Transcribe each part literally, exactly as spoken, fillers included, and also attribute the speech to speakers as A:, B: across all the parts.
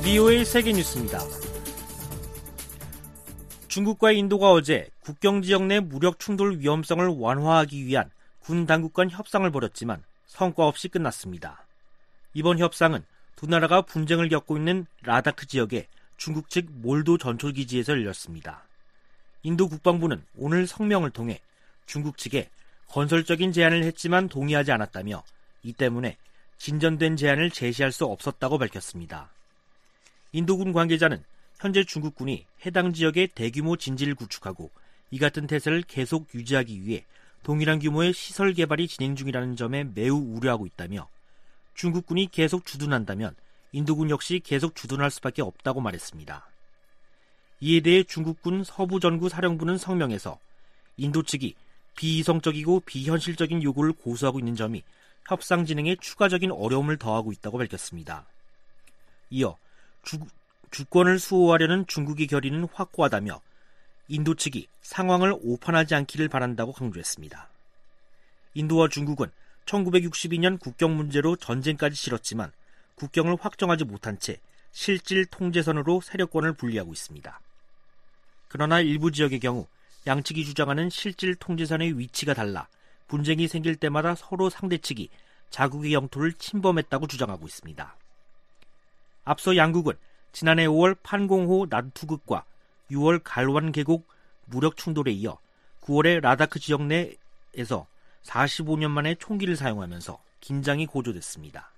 A: 브이오에이 세계뉴스입니다. 중국과 인도가 어제 국경지역 내 무력 충돌 위험성을 완화하기 위한 군 당국 간 협상을 벌였지만 성과 없이 끝났습니다. 이번 협상은 두 나라가 분쟁을 겪고 있는 라다크 지역의 중국 측 몰도 전초기지에서 열렸습니다. 인도 국방부는 오늘 성명을 통해 중국 측에 건설적인 제안을 했지만 동의하지 않았다며 이 때문에 진전된 제안을 제시할 수 없었다고 밝혔습니다. 인도군 관계자는 현재 중국군이 해당 지역에 대규모 진지를 구축하고 이 같은 태세를 계속 유지하기 위해 동일한 규모의 시설 개발이 진행 중이라는 점에 매우 우려하고 있다며 중국군이 계속 주둔한다면 인도군 역시 계속 주둔할 수밖에 없다고 말했습니다. 이에 대해 중국군 서부전구 사령부는 성명에서 인도 측이 비이성적이고 비현실적인 요구를 고수하고 있는 점이 협상 진행에 추가적인 어려움을 더하고 있다고 밝혔습니다. 이어 주, 주권을 수호하려는 중국의 결의는 확고하다며 인도 측이 상황을 오판하지 않기를 바란다고 강조했습니다. 인도와 중국은 천구백육십이 년 국경 문제로 전쟁까지 치렀지만 국경을 확정하지 못한 채 실질 통제선으로 세력권을 분리하고 있습니다. 그러나 일부 지역의 경우 양측이 주장하는 실질 통제선의 위치가 달라 분쟁이 생길 때마다 서로 상대 측이 자국의 영토를 침범했다고 주장하고 있습니다. 앞서 양국은 지난해 오월 판공호 난투극과 유월 갈완 계곡 무력 충돌에 이어 구월에 라다크 지역 내에서 사십오 년 만에 총기를 사용하면서 긴장이 고조됐습니다.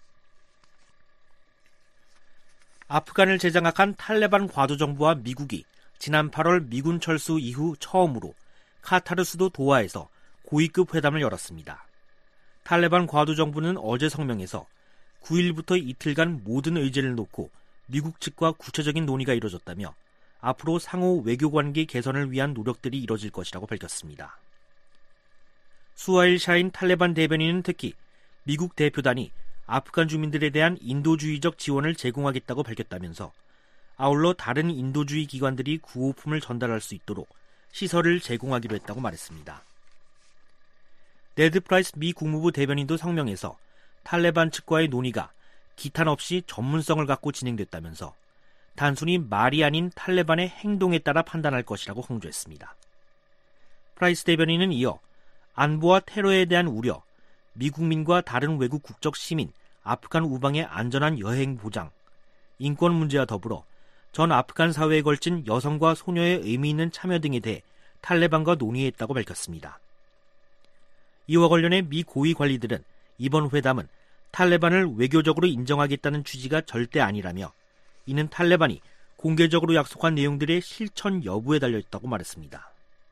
A: 아프간을 재장악한 탈레반 과도정부와 미국이 지난 팔월 미군 철수 이후 처음으로 카타르 수도 도하에서 고위급 회담을 열었습니다. 탈레반 과도정부는 어제 성명에서 구 일부터 이틀간 모든 의제를 놓고 미국 측과 구체적인 논의가 이뤄졌다며 앞으로 상호 외교관계 개선을 위한 노력들이 이뤄질 것이라고 밝혔습니다. 수하일 샤인 탈레반 대변인은 특히 미국 대표단이 아프간 주민들에 대한 인도주의적 지원을 제공하겠다고 밝혔다면서 아울러 다른 인도주의 기관들이 구호품을 전달할 수 있도록 시설을 제공하기로 했다고 말했습니다. 네드 프라이스 미 국무부 대변인도 성명에서 탈레반 측과의 논의가 기탄 없이 전문성을 갖고 진행됐다면서 단순히 말이 아닌 탈레반의 행동에 따라 판단할 것이라고 강조했습니다. 프라이스 대변인은 이어 안보와 테러에 대한 우려, 미국민과 다른 외국 국적 시민, 아프간 우방의 안전한 여행 보장, 인권 문제와 더불어 전 아프간 사회에 걸친 여성과 소녀의 의미 있는 참여 등에 대해 탈레반과 논의했다고 밝혔습니다. 이와 관련해 미 고위 관리들은 이번 회담은 탈레반을 외교적으로 인정하겠다는 취지가 절대 아니라며 이는 탈레반이 공개적으로 약속한 내용들의 실천 여부에 달려있다고 말했습니다.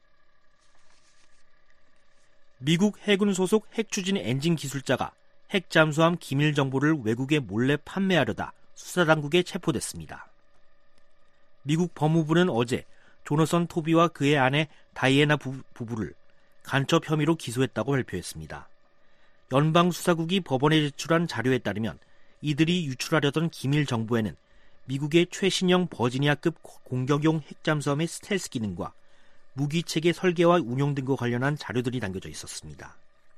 A: 미국 해군 소속 핵추진 엔진 기술자가 핵 잠수함 기밀 정보를 외국에 몰래 판매하려다 수사당국에 체포됐습니다. 미국 법무부는 어제 조너선 토비와 그의 아내 다이애나 부, 부부를 간첩 혐의로 기소했다고 발표했습니다. 연방수사국이 법원에 제출한 자료에 따르면 이들이 유출하려던 기밀 정보에는 미국의 최신형 버지니아급 공격용 핵잠수함의 스텔스 기능과 무기체계 설계와 운용 등과 관련한 자료들이 담겨져 있었습니다.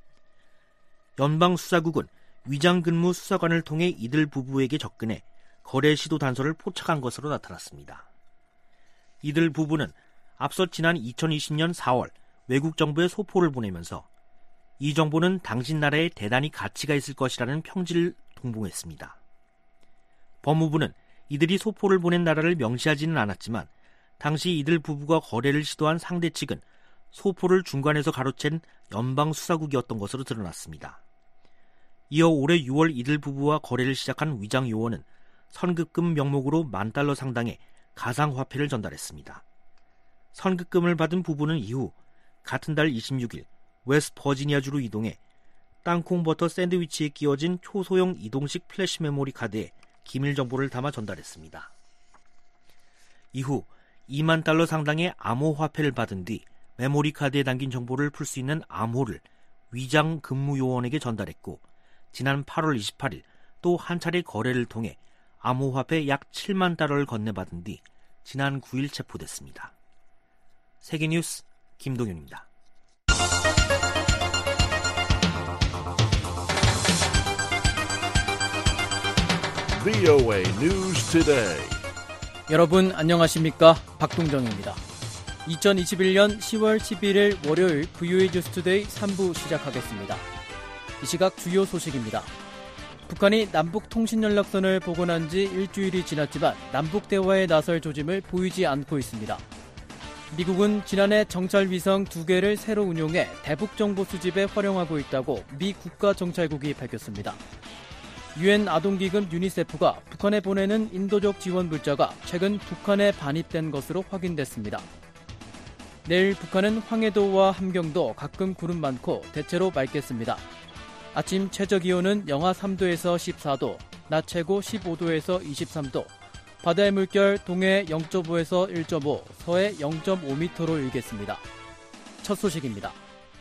A: 연방수사국은 위장근무 수사관을 통해 이들 부부에게 접근해 거래 시도 단서를 포착한 것으로 나타났습니다. 이들 부부는 앞서 지난 이천이십 년 사월 외국 정부에 소포를 보내면서 이 정보는 당신 나라에 대단히 가치가 있을 것이라는 평지를 동봉했습니다. 법무부는 이들이 소포를 보낸 나라를 명시하지는 않았지만 당시 이들 부부가 거래를 시도한 상대 측은 소포를 중간에서 가로챈 연방수사국이었던 것으로 드러났습니다. 이어 올해 유월 이들 부부와 거래를 시작한 위장 요원은 선급금 명목으로 만 달러 상당의 가상화폐를 전달했습니다. 선급금을 받은 부부는 이후 같은 달 이십육 일 웨스트 버지니아주로 이동해 땅콩버터 샌드위치에 끼워진 초소형 이동식 플래시 메모리 카드에 기밀 정보를 담아 전달했습니다. 이후 이만 달러 상당의 암호화폐를 받은 뒤 메모리 카드에 담긴 정보를 풀 수 있는 암호를 위장 근무 요원에게 전달했고 지난 팔월 이십팔 일 또 한 차례 거래를 통해 암호화폐 약 칠만 달러를 건네받은 뒤 지난 구 일 체포됐습니다. 세계뉴스 김동윤입니다.
B: 브이오에이 News Today.
C: 여러분 안녕하십니까? 박동정입니다. 이천이십일년 시월 십일일 월요일 브이오에이 뉴스 투데이 삼 부 시작하겠습니다. 이 시각 주요 소식입니다. 북한이 남북통신연락선을 복원한 지 일주일이 지났지만 남북대화에 나설 조짐을 보이지 않고 있습니다. 미국은 지난해 정찰위성 두 개를 새로 운용해 대북정보 수집에 활용하고 있다고 미 국가정찰국이 밝혔습니다. 유엔 아동기금 유니세프가 북한에 보내는 인도적 지원 물자가 최근 북한에 반입된 것으로 확인됐습니다. 내일 북한은 황해도와 함경도 가끔 구름 많고 대체로 맑겠습니다. 아침 최저기온은 영하 삼 도에서 십사 도, 낮 최고 십오 도에서 이십삼 도, 바다의 물결 동해 영 점 오에서 일 점 오, 서해 영 점 오 미터로 일겠습니다. 첫 소식입니다.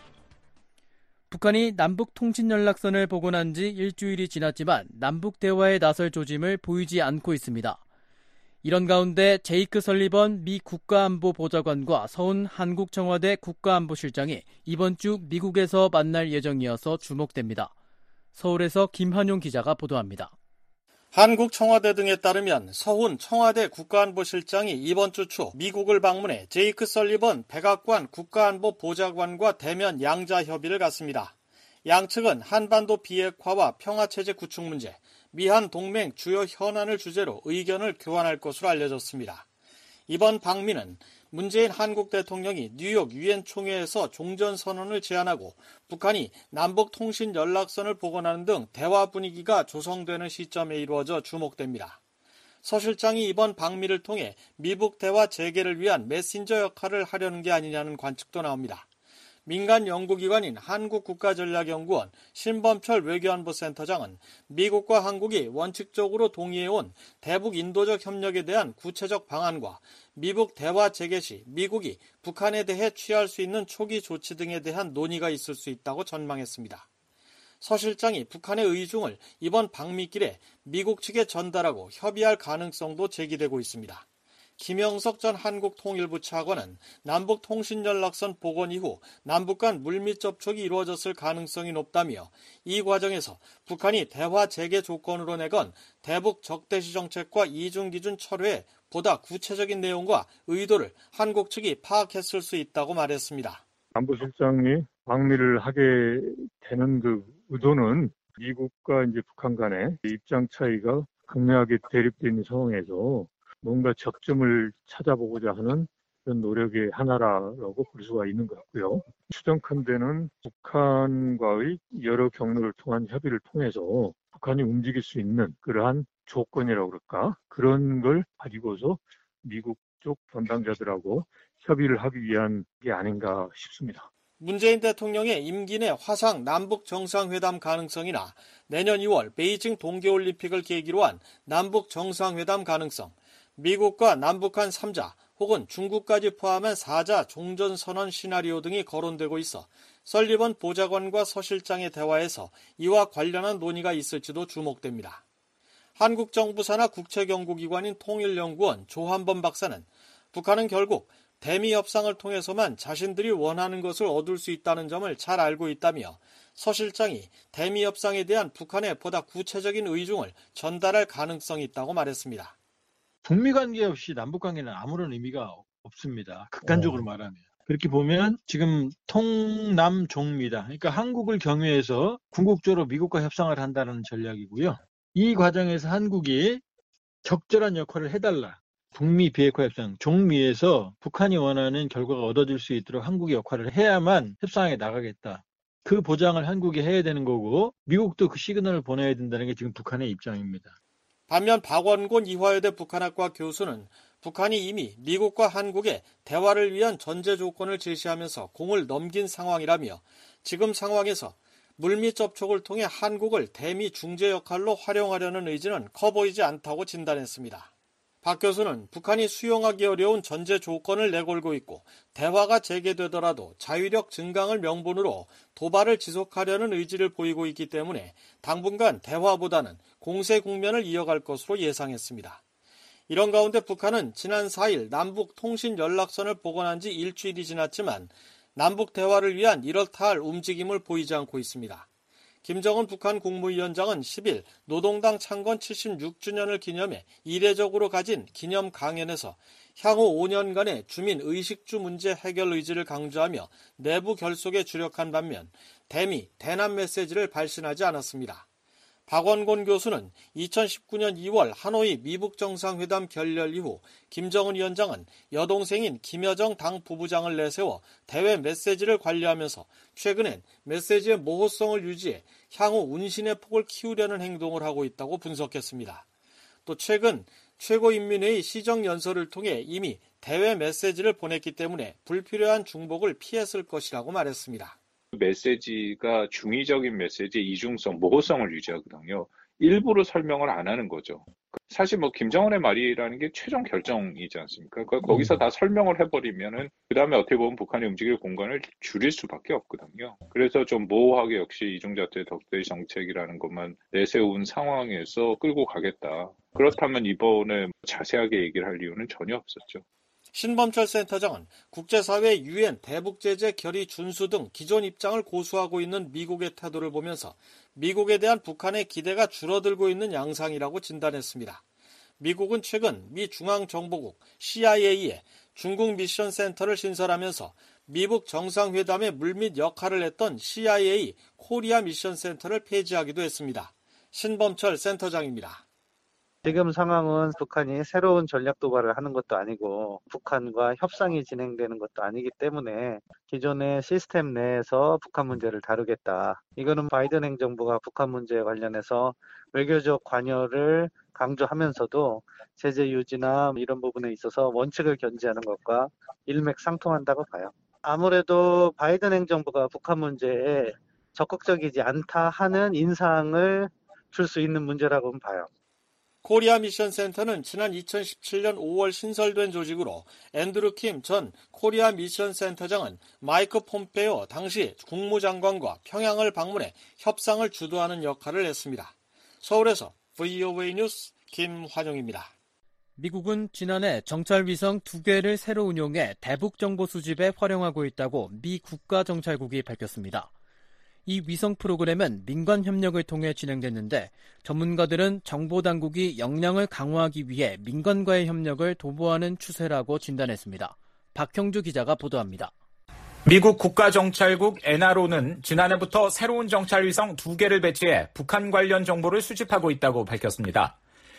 C: 북한이 남북통신연락선을 복원한 지 일주일이 지났지만 남북대화에 나설 조짐을 보이지 않고 있습니다. 이런 가운데 제이크 설리번 미 국가안보보좌관과 서훈 한국청와대 국가안보실장이 이번 주 미국에서 만날 예정이어서 주목됩니다. 서울에서 김한용 기자가 보도합니다.
D: 한국 청와대 등에 따르면 서훈 청와대 국가안보실장이 이번 주 초 미국을 방문해 제이크 설리번 백악관 국가안보보좌관과 대면 양자 협의를 갖습니다. 양측은 한반도 비핵화와 평화체제 구축 문제, 미한 동맹 주요 현안을 주제로 의견을 교환할 것으로 알려졌습니다. 이번 방미는 문재인 한국 대통령이 뉴욕 유엔 총회에서 종전선언을 제안하고 북한이 남북통신 연락선을 복원하는 등 대화 분위기가 조성되는 시점에 이루어져 주목됩니다. 서 실장이 이번 방미를 통해 미북 대화 재개를 위한 메신저 역할을 하려는 게 아니냐는 관측도 나옵니다. 민간 연구기관인 한국국가전략연구원 신범철 외교안보센터장은 미국과 한국이 원칙적으로 동의해온 대북 인도적 협력에 대한 구체적 방안과 미북 대화 재개 시 미국이 북한에 대해 취할 수 있는 초기 조치 등에 대한 논의가 있을 수 있다고 전망했습니다. 서 실장이 북한의 의중을 이번 방미길에 미국 측에 전달하고 협의할 가능성도 제기되고 있습니다. 김영석 전 한국통일부 차관은 남북통신연락선 복원 이후 남북 간 물밑 접촉이 이루어졌을 가능성이 높다며 이 과정에서 북한이 대화 재개 조건으로 내건 대북 적대시 정책과 이중기준 철회에 보다 구체적인 내용과 의도를 한국 측이 파악했을 수 있다고 말했습니다.
E: 안보실장이 방미를 하게 되는 그 의도는 미국과 이제 북한 간의 입장 차이가 극명하게 대립되어 있는 상황에서 뭔가 접점을 찾아보고자 하는 그런 노력의 하나라고 볼 수가 있는 것 같고요. 추정컨대는 북한과의 여러 경로를 통한 협의를 통해서 북한이 움직일 수 있는 그러한 조건이라고 그럴까? 그런 걸 가지고서 미국 쪽 담당자들하고 협의를 하기 위한 게 아닌가 싶습니다.
D: 문재인 대통령의 임기 내 화상 남북 정상회담 가능성이나 내년 이월 베이징 동계올림픽을 계기로 한 남북 정상회담 가능성, 미국과 남북한 삼자 혹은 중국까지 포함한 사자 종전선언 시나리오 등이 거론되고 있어 설리번 보좌관과 서 실장의 대화에서 이와 관련한 논의가 있을지도 주목됩니다. 한국 정부 산하 국책연구기관인 통일연구원 조한범 박사는 북한은 결국 대미 협상을 통해서만 자신들이 원하는 것을 얻을 수 있다는 점을 잘 알고 있다며 서 실장이 대미 협상에 대한 북한의 보다 구체적인 의중을 전달할 가능성이 있다고 말했습니다.
F: 북미 관계 없이 남북 관계는 아무런 의미가 없습니다. 극단적으로 어. 말하면. 그렇게 보면 지금 통남 종미다. 그러니까 한국을 경유해서 궁극적으로 미국과 협상을 한다는 전략이고요. 이 과정에서 한국이 적절한 역할을 해달라. 북미 비핵화 협상, 종미에서 북한이 원하는 결과가 얻어질 수 있도록 한국이 역할을 해야만 협상에 나가겠다. 그 보장을 한국이 해야 되는 거고 미국도 그 시그널을 보내야 된다는 게 지금 북한의 입장입니다.
D: 반면 박원곤 이화여대 북한학과 교수는 북한이 이미 미국과 한국에 대화를 위한 전제 조건을 제시하면서 공을 넘긴 상황이라며 지금 상황에서 물밑 접촉을 통해 한국을 대미 중재 역할로 활용하려는 의지는 커 보이지 않다고 진단했습니다. 박 교수는 북한이 수용하기 어려운 전제 조건을 내걸고 있고 대화가 재개되더라도 자위력 증강을 명분으로 도발을 지속하려는 의지를 보이고 있기 때문에 당분간 대화보다는 공세 국면을 이어갈 것으로 예상했습니다. 이런 가운데 북한은 지난 사일 남북 통신 연락선을 복원한 지 일주일이 지났지만 남북 대화를 위한 이렇다 할 움직임을 보이지 않고 있습니다. 김정은 북한 국무위원장은 십일 노동당 창건 칠십육 주년을 기념해 이례적으로 가진 기념 강연에서 향후 오 년간의 주민 의식주 문제 해결 의지를 강조하며 내부 결속에 주력한 반면 대미, 대남 메시지를 발신하지 않았습니다. 박원곤 교수는 이천십구 년 이월 하노이 미북 정상회담 결렬 이후 김정은 위원장은 여동생인 김여정 당 부부장을 내세워 대외 메시지를 관리하면서 최근엔 메시지의 모호성을 유지해 향후 운신의 폭을 키우려는 행동을 하고 있다고 분석했습니다. 또 최근 최고인민회의 시정연설을 통해 이미 대외 메시지를 보냈기 때문에 불필요한 중복을 피했을 것이라고 말했습니다.
G: 메시지가 중의적인 메시지의 이중성, 모호성을 유지하거든요. 일부러 설명을 안 하는 거죠. 사실 뭐 김정은의 말이라는 게 최종 결정이지 않습니까? 그러니까 거기서 다 설명을 해버리면은 그 다음에 어떻게 보면 북한이 움직일 공간을 줄일 수밖에 없거든요. 그래서 좀 모호하게 역시 이중잣대 덕대의 정책이라는 것만 내세운 상황에서 끌고 가겠다. 그렇다면 이번에 자세하게 얘기를 할 이유는 전혀 없었죠.
D: 신범철 센터장은 국제사회 유엔 대북제재 결의 준수 등 기존 입장을 고수하고 있는 미국의 태도를 보면서 미국에 대한 북한의 기대가 줄어들고 있는 양상이라고 진단했습니다. 미국은 최근 미 중앙정보국 씨아이에이에 중국 미션 센터를 신설하면서 미북 정상회담의 물밑 역할을 했던 씨아이에이 코리아 미션 센터를 폐지하기도 했습니다. 신범철 센터장입니다.
H: 지금 상황은 북한이 새로운 전략 도발을 하는 것도 아니고 북한과 협상이 진행되는 것도 아니기 때문에 기존의 시스템 내에서 북한 문제를 다루겠다. 이거는 바이든 행정부가 북한 문제에 관련해서 외교적 관여를 강조하면서도 제재 유지나 이런 부분에 있어서 원칙을 견지하는 것과 일맥상통한다고 봐요. 아무래도 바이든 행정부가 북한 문제에 적극적이지 않다 하는 인상을 줄 수 있는 문제라고 봐요.
D: 코리아 미션 센터는 지난 이천십칠 년 오월 신설된 조직으로 앤드루 킴 전 코리아 미션 센터장은 마이크 폼페이오 당시 국무장관과 평양을 방문해 협상을 주도하는 역할을 했습니다. 서울에서 브이오에이 뉴스 김환영입니다.
C: 미국은 지난해 정찰위성 두 개를 새로 운용해 대북 정보 수집에 활용하고 있다고 미 국가정찰국이 밝혔습니다. 이 위성 프로그램은 민간 협력을 통해 진행됐는데 전문가들은 정보당국이 역량을 강화하기 위해 민간과의 협력을 도모하는 추세라고 진단했습니다. 박형주 기자가 보도합니다.
I: 미국 국가정찰국 엔알오는 지난해부터 새로운 정찰위성 두 개를 배치해 북한 관련 정보를 수집하고 있다고 밝혔습니다.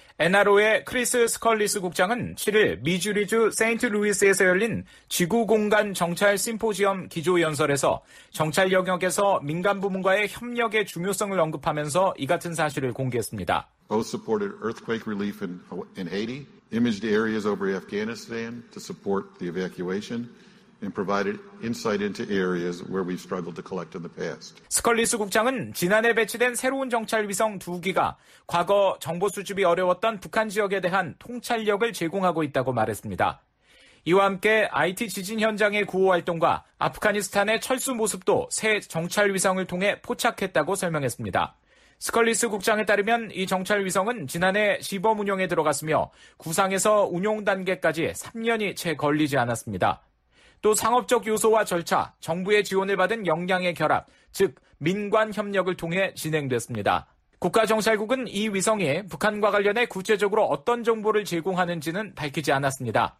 I: 엔알오의 크리스 스컬리스 국장은 칠일 미주리주 세인트루이스에서 열린 지구공간 정찰 심포지엄 기조연설에서 정찰 영역에서 민간 부문과의 협력의 중요성을 언급하면서 이 같은 사실을 공개했습니다.
J: Both supported earthquake relief in, in Haiti, imaged areas over Afghanistan to support the evacuation, and provided insight into areas where we've struggled to collect in the past.
I: 스컬리스 국장은 지난해 배치된 새로운 정찰 위성 두 기가 과거 정보 수집이 어려웠던 북한 지역에 대한 통찰력을 제공하고 있다고 말했습니다. 이와 함께 아이티 지진 현장의 구호 활동과 아프가니스탄의 철수 모습도 새 정찰 위성을 통해 포착했다고 설명했습니다. 스컬리스 국장에 따르면 이 정찰 위성은 지난해 시범 운용에 들어갔으며 구상에서 운용 단계까지 삼 년이 채 걸리지 않았습니다. 또 상업적 요소와 절차, 정부의 지원을 받은 역량의 결합, 즉 민관 협력을 통해 진행됐습니다. 국가정찰국은 이 위성이 북한과 관련해 구체적으로 어떤 정보를 제공하는지는 밝히지 않았습니다.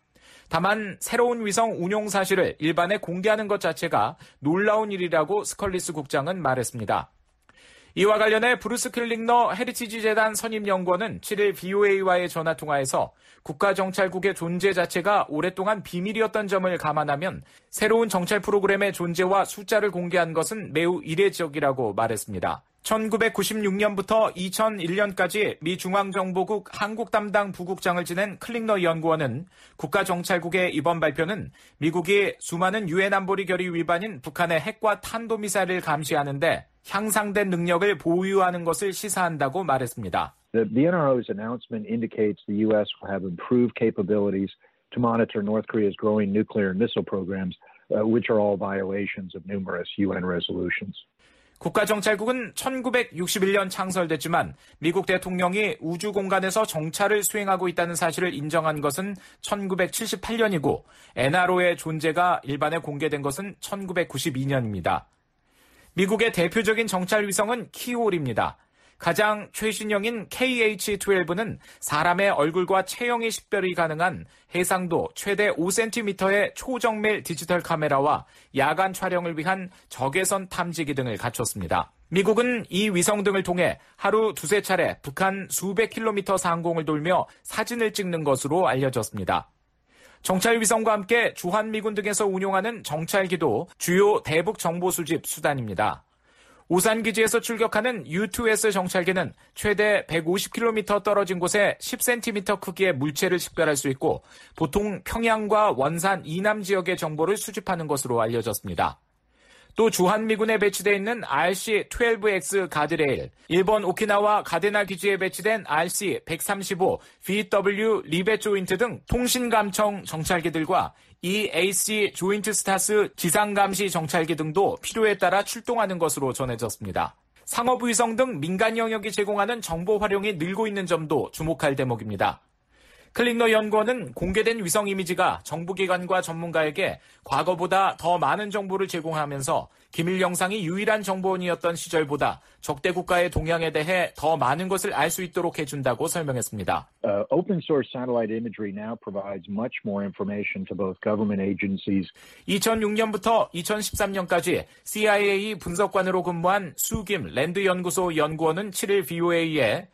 I: 다만 새로운 위성 운용 사실을 일반에 공개하는 것 자체가 놀라운 일이라고 스컬리스 국장은 말했습니다. 이와 관련해 브루스 클링너 헤리티지 재단 선임연구원은 칠일 브이오에이와의 전화통화에서 국가정찰국의 존재 자체가 오랫동안 비밀이었던 점을 감안하면 새로운 정찰 프로그램의 존재와 숫자를 공개한 것은 매우 이례적이라고 말했습니다. 천구백구십육 년부터 이천일 년까지 미 중앙정보국 한국 담당 부국장을 지낸 클링너 연구원은 국가정찰국의 이번 발표는 미국이 수많은 유엔 안보리 결의 위반인 북한의 핵과 탄도미사일을 감시하는데 향상된 능력을 보유하는 것을 시사한다고 말했습니다.
K: The, the 엔알오's announcement indicates the U S will have improved capabilities to monitor North Korea's growing nuclear and missile programs, uh, which are all violations of numerous 유엔 resolutions.
I: 국가정찰국은 천구백육십일 년 창설됐지만 미국 대통령이 우주 공간에서 정찰을 수행하고 있다는 사실을 인정한 것은 천구백칠십팔 년이고 엔알오의 존재가 일반에 공개된 것은 천구백구십이 년입니다. 미국의 대표적인 정찰 위성은 키올입니다. 가장 최신형인 케이에이치 십이는 사람의 얼굴과 체형의 식별이 가능한 해상도 최대 오 센티미터의 초정밀 디지털 카메라와 야간 촬영을 위한 적외선 탐지기 등을 갖췄습니다. 미국은 이 위성 등을 통해 하루 두세 차례 북한 수백 킬로미터 상공을 돌며 사진을 찍는 것으로 알려졌습니다. 정찰 위성과 함께 주한미군 등에서 운용하는 정찰기도 주요 대북 정보 수집 수단입니다. 오산기지에서 출격하는 유 투 에스 정찰기는 최대 백오십 킬로미터 떨어진 곳에 십 센티미터 크기의 물체를 식별할 수 있고 보통 평양과 원산 이남 지역의 정보를 수집하는 것으로 알려졌습니다. 또 주한미군에 배치되어 있는 알씨 십이 엑스 가드레일, 일본 오키나와 가데나 기지에 배치된 알씨 백삼십오 브이더블유 리벳 조인트 등 통신감청 정찰기들과 이에이씨 조인트 스타스 지상감시 정찰기 등도 필요에 따라 출동하는 것으로 전해졌습니다. 상업위성 등 민간 영역이 제공하는 정보 활용이 늘고 있는 점도 주목할 대목입니다. 클릭너 연구원은 공개된 위성 이미지가 정부기관과 전문가에게 과거보다 더 많은 정보를 제공하면서 기밀 영상이 유일한 정보원이었던 시절보다 적대 국가의 동향에 대해 더 많은 것을 알 수 있도록 해준다고 설명했습니다.
K: Uh, open source satellite imagery now provides much more information to both government agencies.
I: 이천육 년부터 이천십삼 년까지 씨아이에이 분석관으로 근무한 수김 랜드 연구소 연구원은 칠 일 브이오에이에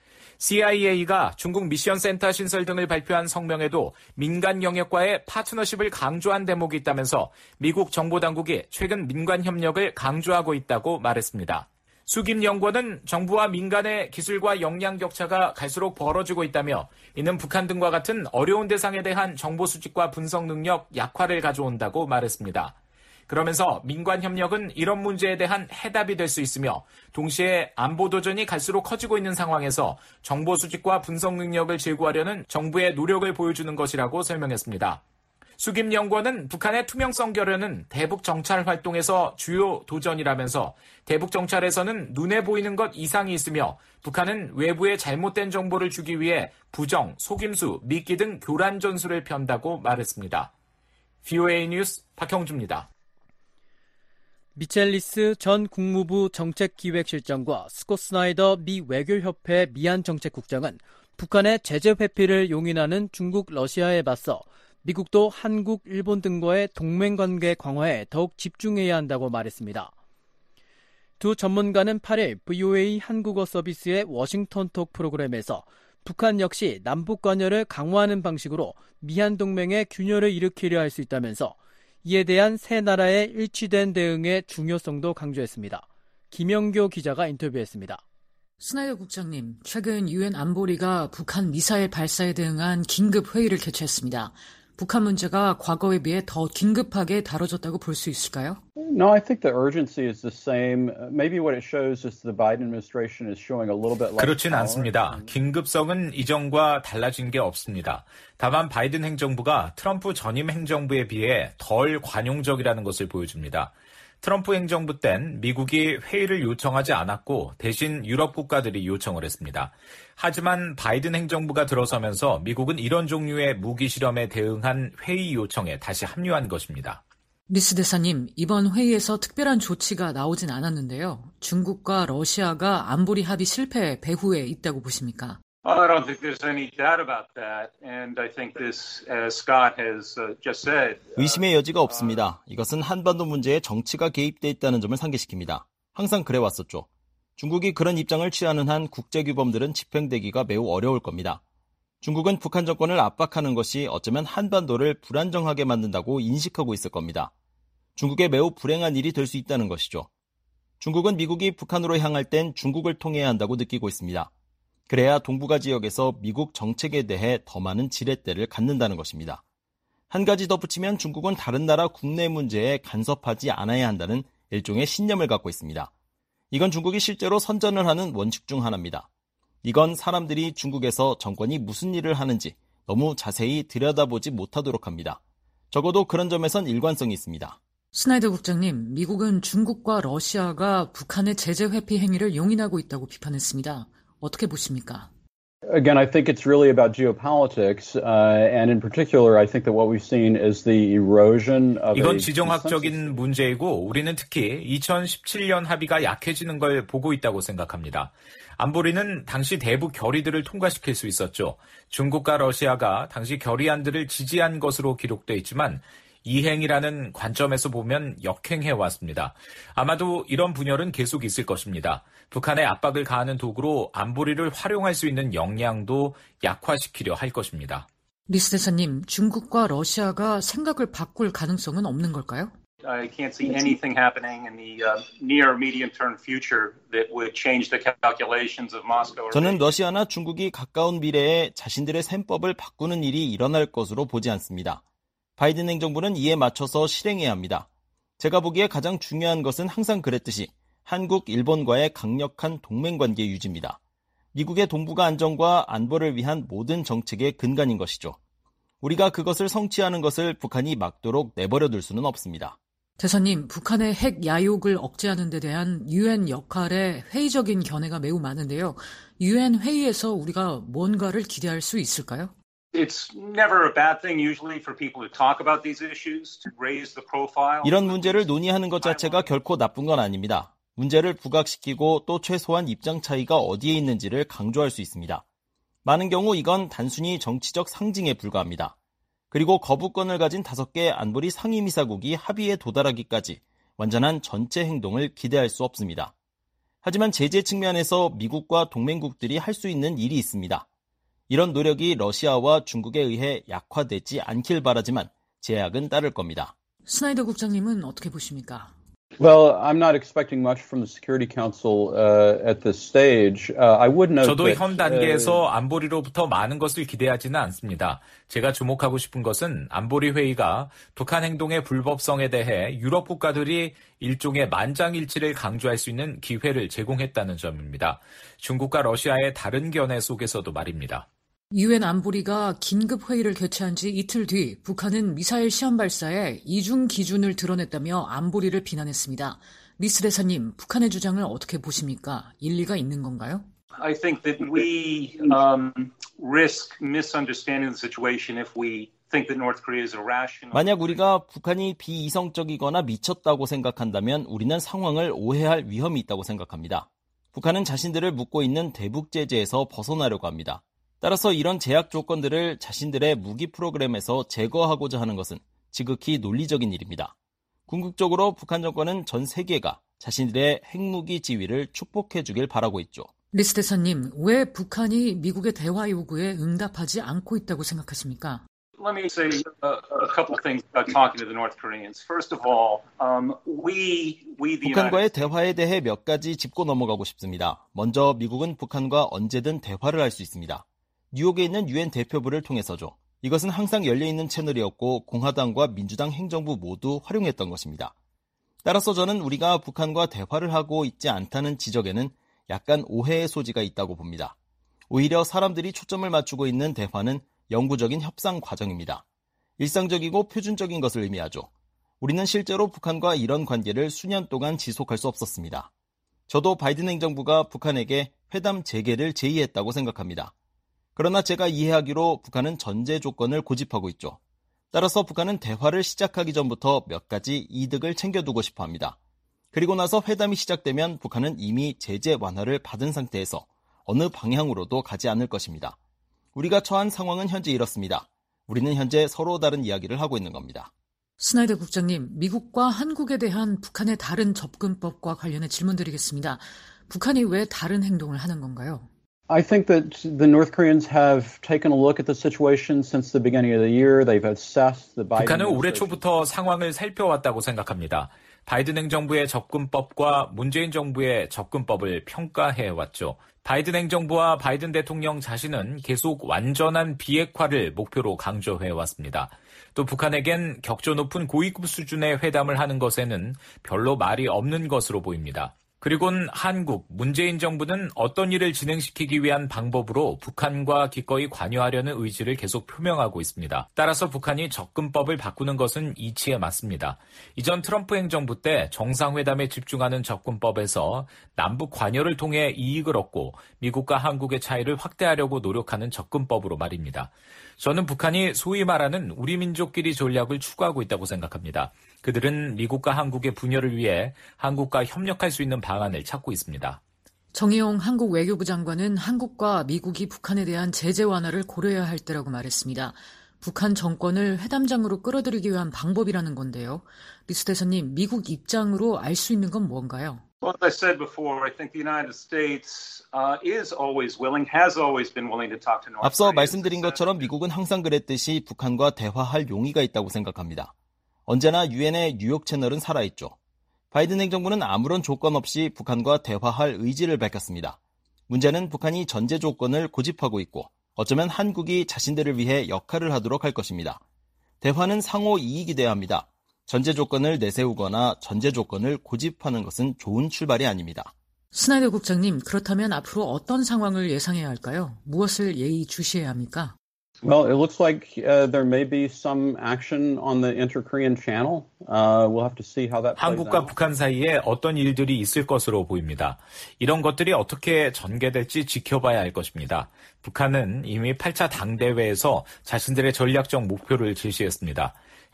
I: 씨아이에이가 중국 미션 센터 신설 등을 발표한 성명에도 민간 영역과의 파트너십을 강조한 대목이 있다면서 미국 정보당국이 최근 민관 협력을 강조하고 있다고 말했습니다. 수김 연구원은 정부와 민간의 기술과 역량 격차가 갈수록 벌어지고 있다며 이는 북한 등과 같은 어려운 대상에 대한 정보 수집과 분석 능력 약화를 가져온다고 말했습니다. 그러면서 민관 협력은 이런 문제에 대한 해답이 될 수 있으며 동시에 안보 도전이 갈수록 커지고 있는 상황에서 정보 수집과 분석 능력을 제고하려는 정부의 노력을 보여주는 것이라고 설명했습니다. 수김 연구원은 북한의 투명성 결여는 대북 정찰 활동에서 주요 도전이라면서 대북 정찰에서는 눈에 보이는 것 이상이 있으며 북한은 외부에 잘못된 정보를 주기 위해 부정, 속임수, 미끼 등 교란 전술을 편다고 말했습니다. 브이오에이 뉴스 박형주입니다.
C: 미첼리스 전 국무부 정책기획실장과 스콧 스나이더 미 외교협회 미얀 정책국장은 북한의 제재 회피를 용인하는 중국, 러시아에 맞서 미국도 한국, 일본 등과의 동맹관계 강화에 더욱 집중해야 한다고 말했습니다. 두 전문가는 팔 일 브이오에이 한국어 서비스의 워싱턴 톡 프로그램에서 북한 역시 남북 관여를 강화하는 방식으로 미얀 동맹에 균열을 일으키려 할 수 있다면서 이에 대한 세 나라의 일치된 대응의 중요성도 강조했습니다. 김영교 기자가 인터뷰했습니다.
L: 스나이더 국장님, 최근 유엔 안보리가 북한 미사일 발사에 대응한 긴급 회의를 개최했습니다. 북한 문제가 과거에 비해 더 긴급하게 다뤄졌다고 볼 수 있을까요?
M: No, I think the urgency is the same. Maybe what it shows is the Biden administration is showing a little bit less.
I: 그렇진 않습니다. 긴급성은 이전과 달라진 게 없습니다. 다만 바이든 행정부가 트럼프 전임 행정부에 비해 덜 관용적이라는 것을 보여줍니다. 트럼프 행정부 땐 미국이 회의를 요청하지 않았고 대신 유럽 국가들이 요청을 했습니다. 하지만 바이든 행정부가 들어서면서 미국은 이런 종류의 무기 실험에 대응한 회의 요청에 다시 합류한 것입니다.
L: 리스 대사님, 이번 회의에서 특별한 조치가 나오진 않았는데요. 중국과 러시아가 안보리 합의 실패 배후에 있다고 보십니까?
N: I don't think there's any doubt about that. And I think this, as Scott has just said,
O: 의심의 여지가 없습니다. 이것은 한반도 문제에 정치가 개입돼 있다는 점을 상기시킵니다. 항상 그래왔었죠. 중국이 그런 입장을 취하는 한 국제규범들은 집행되기가 매우 어려울 겁니다. 중국은 북한 정권을 압박하는 것이 어쩌면 한반도를 불안정하게 만든다고 인식하고 있을 겁니다. 중국에 매우 불행한 일이 될 수 있다는 것이죠. 중국은 미국이 북한으로 향할 땐 중국을 통해야 한다고 느끼고 있습니다. 그래야 동북아 지역에서 미국 정책에 대해 더 많은 지렛대를 갖는다는 것입니다. 한 가지 덧붙이면 중국은 다른 나라 국내 문제에 간섭하지 않아야 한다는 일종의 신념을 갖고 있습니다. 이건 중국이 실제로 선전을 하는 원칙 중 하나입니다. 이건 사람들이 중국에서 정권이 무슨 일을 하는지 너무 자세히 들여다보지 못하도록 합니다. 적어도 그런 점에선 일관성이 있습니다.
L: 스나이더 국장님, 미국은 중국과 러시아가 북한의 제재 회피 행위를 용인하고 있다고 비판했습니다. 어떻게 보십니까?
M: Again, I think it's really about geopolitics, uh, and in particular, I think that what we've seen is the erosion of
I: 이건
M: a
I: 지정학적인 문제이고 우리는 특히 이천십칠 년 합의가 약해지는 걸 보고 있다고 생각합니다. 안보리는 당시 대북 결의들을 통과시킬 수 있었죠. 중국과 러시아가 당시 결의안들을 지지한 것으로 기록돼 있지만 이행이라는 관점에서 보면 역행해왔습니다. 아마도 이런 분열은 계속 있을 것입니다. 북한에 압박을 가하는 도구로 안보리를 활용할 수 있는 역량도 약화시키려 할 것입니다.
L: 리스 대사님, 중국과 러시아가 생각을 바꿀 가능성은 없는 걸까요?
N: I can't see anything happening in the uh, near medium-term future that would change the calculations of Moscow.
O: 저는 러시아나 중국이 가까운 미래에 자신들의 셈법을 바꾸는 일이 일어날 것으로 보지 않습니다. 바이든 행정부는 이에 맞춰서 실행해야 합니다. 제가 보기에 가장 중요한 것은 항상 그랬듯이 한국, 일본과의 강력한 동맹관계 유지입니다. 미국의 동북아 안정과 안보를 위한 모든 정책의 근간인 것이죠. 우리가 그것을 성취하는 것을 북한이 막도록 내버려둘 수는 없습니다.
L: 대사님, 북한의 핵 야욕을 억제하는 데 대한 유엔 역할에 회의적인 견해가 매우 많은데요. 유엔 회의에서 우리가 뭔가를 기대할 수 있을까요?
N: It's never a bad thing usually for people to talk about these issues, to raise the profile.
O: 이런 문제를 논의하는 것 자체가 결코 나쁜 건 아닙니다. 문제를 부각시키고 또 최소한 입장 차이가 어디에 있는지를 강조할 수 있습니다. 많은 경우 이건 단순히 정치적 상징에 불과합니다. 그리고 거부권을 가진 다섯 개 안보리 상임이사국이 합의에 도달하기까지 완전한 전체 행동을 기대할 수 없습니다. 하지만 제재 측면에서 미국과 동맹국들이 할 수 있는 일이 있습니다. 이런 노력이 러시아와 중국에 의해 약화되지 않길 바라지만 제약은 따를 겁니다.
L: 스나이더 국장님은 어떻게 보십니까?
M: Well, I'm not expecting much from the Security Council uh, at this stage. Uh, I would note
I: 저도
M: that,
I: 현 단계에서 안보리로부터 많은 것을 기대하지는 않습니다. 제가 주목하고 싶은 것은 안보리 회의가 북한 행동의 불법성에 대해 유럽 국가들이 일종의 만장일치를 강조할 수 있는 기회를 제공했다는 점입니다. 중국과 러시아의 다른 견해 속에서도 말입니다.
L: 유엔 안보리가 긴급 회의를 개최한 지 이틀 뒤 북한은 미사일 시험 발사에 이중 기준을 드러냈다며 안보리를 비난했습니다. 리스 대사님, 북한의 주장을 어떻게 보십니까? 일리가 있는 건가요?
N: I think that we um, risk misunderstanding the situation if we think that North Korea is irrational.
O: 만약 우리가 북한이 비이성적이거나 미쳤다고 생각한다면 우리는 상황을 오해할 위험이 있다고 생각합니다. 북한은 자신들을 묶고 있는 대북 제재에서 벗어나려고 합니다. 따라서 이런 제약 조건들을 자신들의 무기 프로그램에서 제거하고자 하는 것은 지극히 논리적인 일입니다. 궁극적으로 북한 정권은 전 세계가 자신들의 핵무기 지위를 축복해 주길 바라고 있죠.
L: 리스 대사님, 왜 북한이 미국의 대화 요구에 응답하지 않고 있다고 생각하십니까?
N: Let me say a, a couple of things about talking to the North Koreans. First of all, um, we, we the
O: 북한과의 대화에 대해 몇 가지 짚고 넘어가고 싶습니다. 먼저 미국은 북한과 언제든 대화를 할 수 있습니다. 뉴욕에 있는 유엔 대표부를 통해서죠. 이것은 항상 열려있는 채널이었고 공화당과 민주당 행정부 모두 활용했던 것입니다. 따라서 저는 우리가 북한과 대화를 하고 있지 않다는 지적에는 약간 오해의 소지가 있다고 봅니다. 오히려 사람들이 초점을 맞추고 있는 대화는 영구적인 협상 과정입니다. 일상적이고 표준적인 것을 의미하죠. 우리는 실제로 북한과 이런 관계를 수년 동안 지속할 수 없었습니다. 저도 바이든 행정부가 북한에게 회담 재개를 제의했다고 생각합니다. 그러나 제가 이해하기로 북한은 전제 조건을 고집하고 있죠. 따라서 북한은 대화를 시작하기 전부터 몇 가지 이득을 챙겨두고 싶어 합니다. 그리고 나서 회담이 시작되면 북한은 이미 제재 완화를 받은 상태에서 어느 방향으로도 가지 않을 것입니다. 우리가 처한 상황은 현재 이렇습니다. 우리는 현재 서로 다른 이야기를 하고 있는 겁니다.
L: 스나이더 국장님, 미국과 한국에 대한 북한의 다른 접근법과 관련해 질문드리겠습니다. 북한이 왜 다른 행동을 하는 건가요?
M: I think that the North Koreans have taken a look at the situation since the beginning of the year. They've assessed the Biden
I: 북한은 올해 초부터 상황을 살펴왔다고 생각합니다. 바이든 행정부의 접근법과 문재인 정부의 접근법을 평가해왔죠. 바이든 행정부와 바이든 대통령 자신은 계속 완전한 비핵화를 목표로 강조해왔습니다. 또 북한에겐 격조 높은 고위급 수준의 회담을 하는 것에는 별로 말이 없는 것으로 보입니다. 그리고는 한국, 문재인 정부는 어떤 일을 진행시키기 위한 방법으로 북한과 기꺼이 관여하려는 의지를 계속 표명하고 있습니다. 따라서 북한이 접근법을 바꾸는 것은 이치에 맞습니다. 이전 트럼프 행정부 때 정상회담에 집중하는 접근법에서 남북 관여를 통해 이익을 얻고 미국과 한국의 차이를 확대하려고 노력하는 접근법으로 말입니다. 저는 북한이 소위 말하는 우리 민족끼리 전략을 추구하고 있다고 생각합니다. 그들은 미국과 한국의 분열을 위해 한국과 협력할 수 있는 방안을 찾고 있습니다.
L: 정의용 한국 외교부 장관은 한국과 미국이 북한에 대한 제재 완화를 고려해야 할 때라고 말했습니다. 북한 정권을 회담장으로 끌어들이기 위한 방법이라는 건데요. 리스 대사님, 미국 입장으로 알 수 있는 건 뭔가요?
N: Well, as I said before, I think the United States uh, is always willing, has always been willing to talk to North Korea.
O: 앞서 말씀드린 것처럼 미국은 항상 그랬듯이 북한과 대화할 용의가 있다고 생각합니다. 언제나 유엔의 뉴욕 채널은 살아있죠. 바이든 행정부는 아무런 조건 없이 북한과 대화할 의지를 밝혔습니다. 문제는 북한이 전제 조건을 고집하고 있고 어쩌면 한국이 자신들을 위해 역할을 하도록 할 것입니다. 대화는 상호 이익이 돼야 합니다. 전제 조건을 내세우거나 전제 조건을 고집하는 것은 좋은 출발이 아닙니다.
L: 스나이더 국장님, 그렇다면 앞으로 어떤 상황을 예상해야 할까요? 무엇을 예의주시해야 합니까?
M: Well, it looks like uh, there may be some action on the inter-Korean channel. Uh, we'll have to see how that plays out.
I: 한국과 북한 사이에 어떤 일들이 있을 것으로 보입니다. 이런 것들이 어떻게 전개될지 지켜봐야 할 것입니다. 북한은 이미 팔 차 당대회에서 자신들의 전략적 목표를 제시했습니다.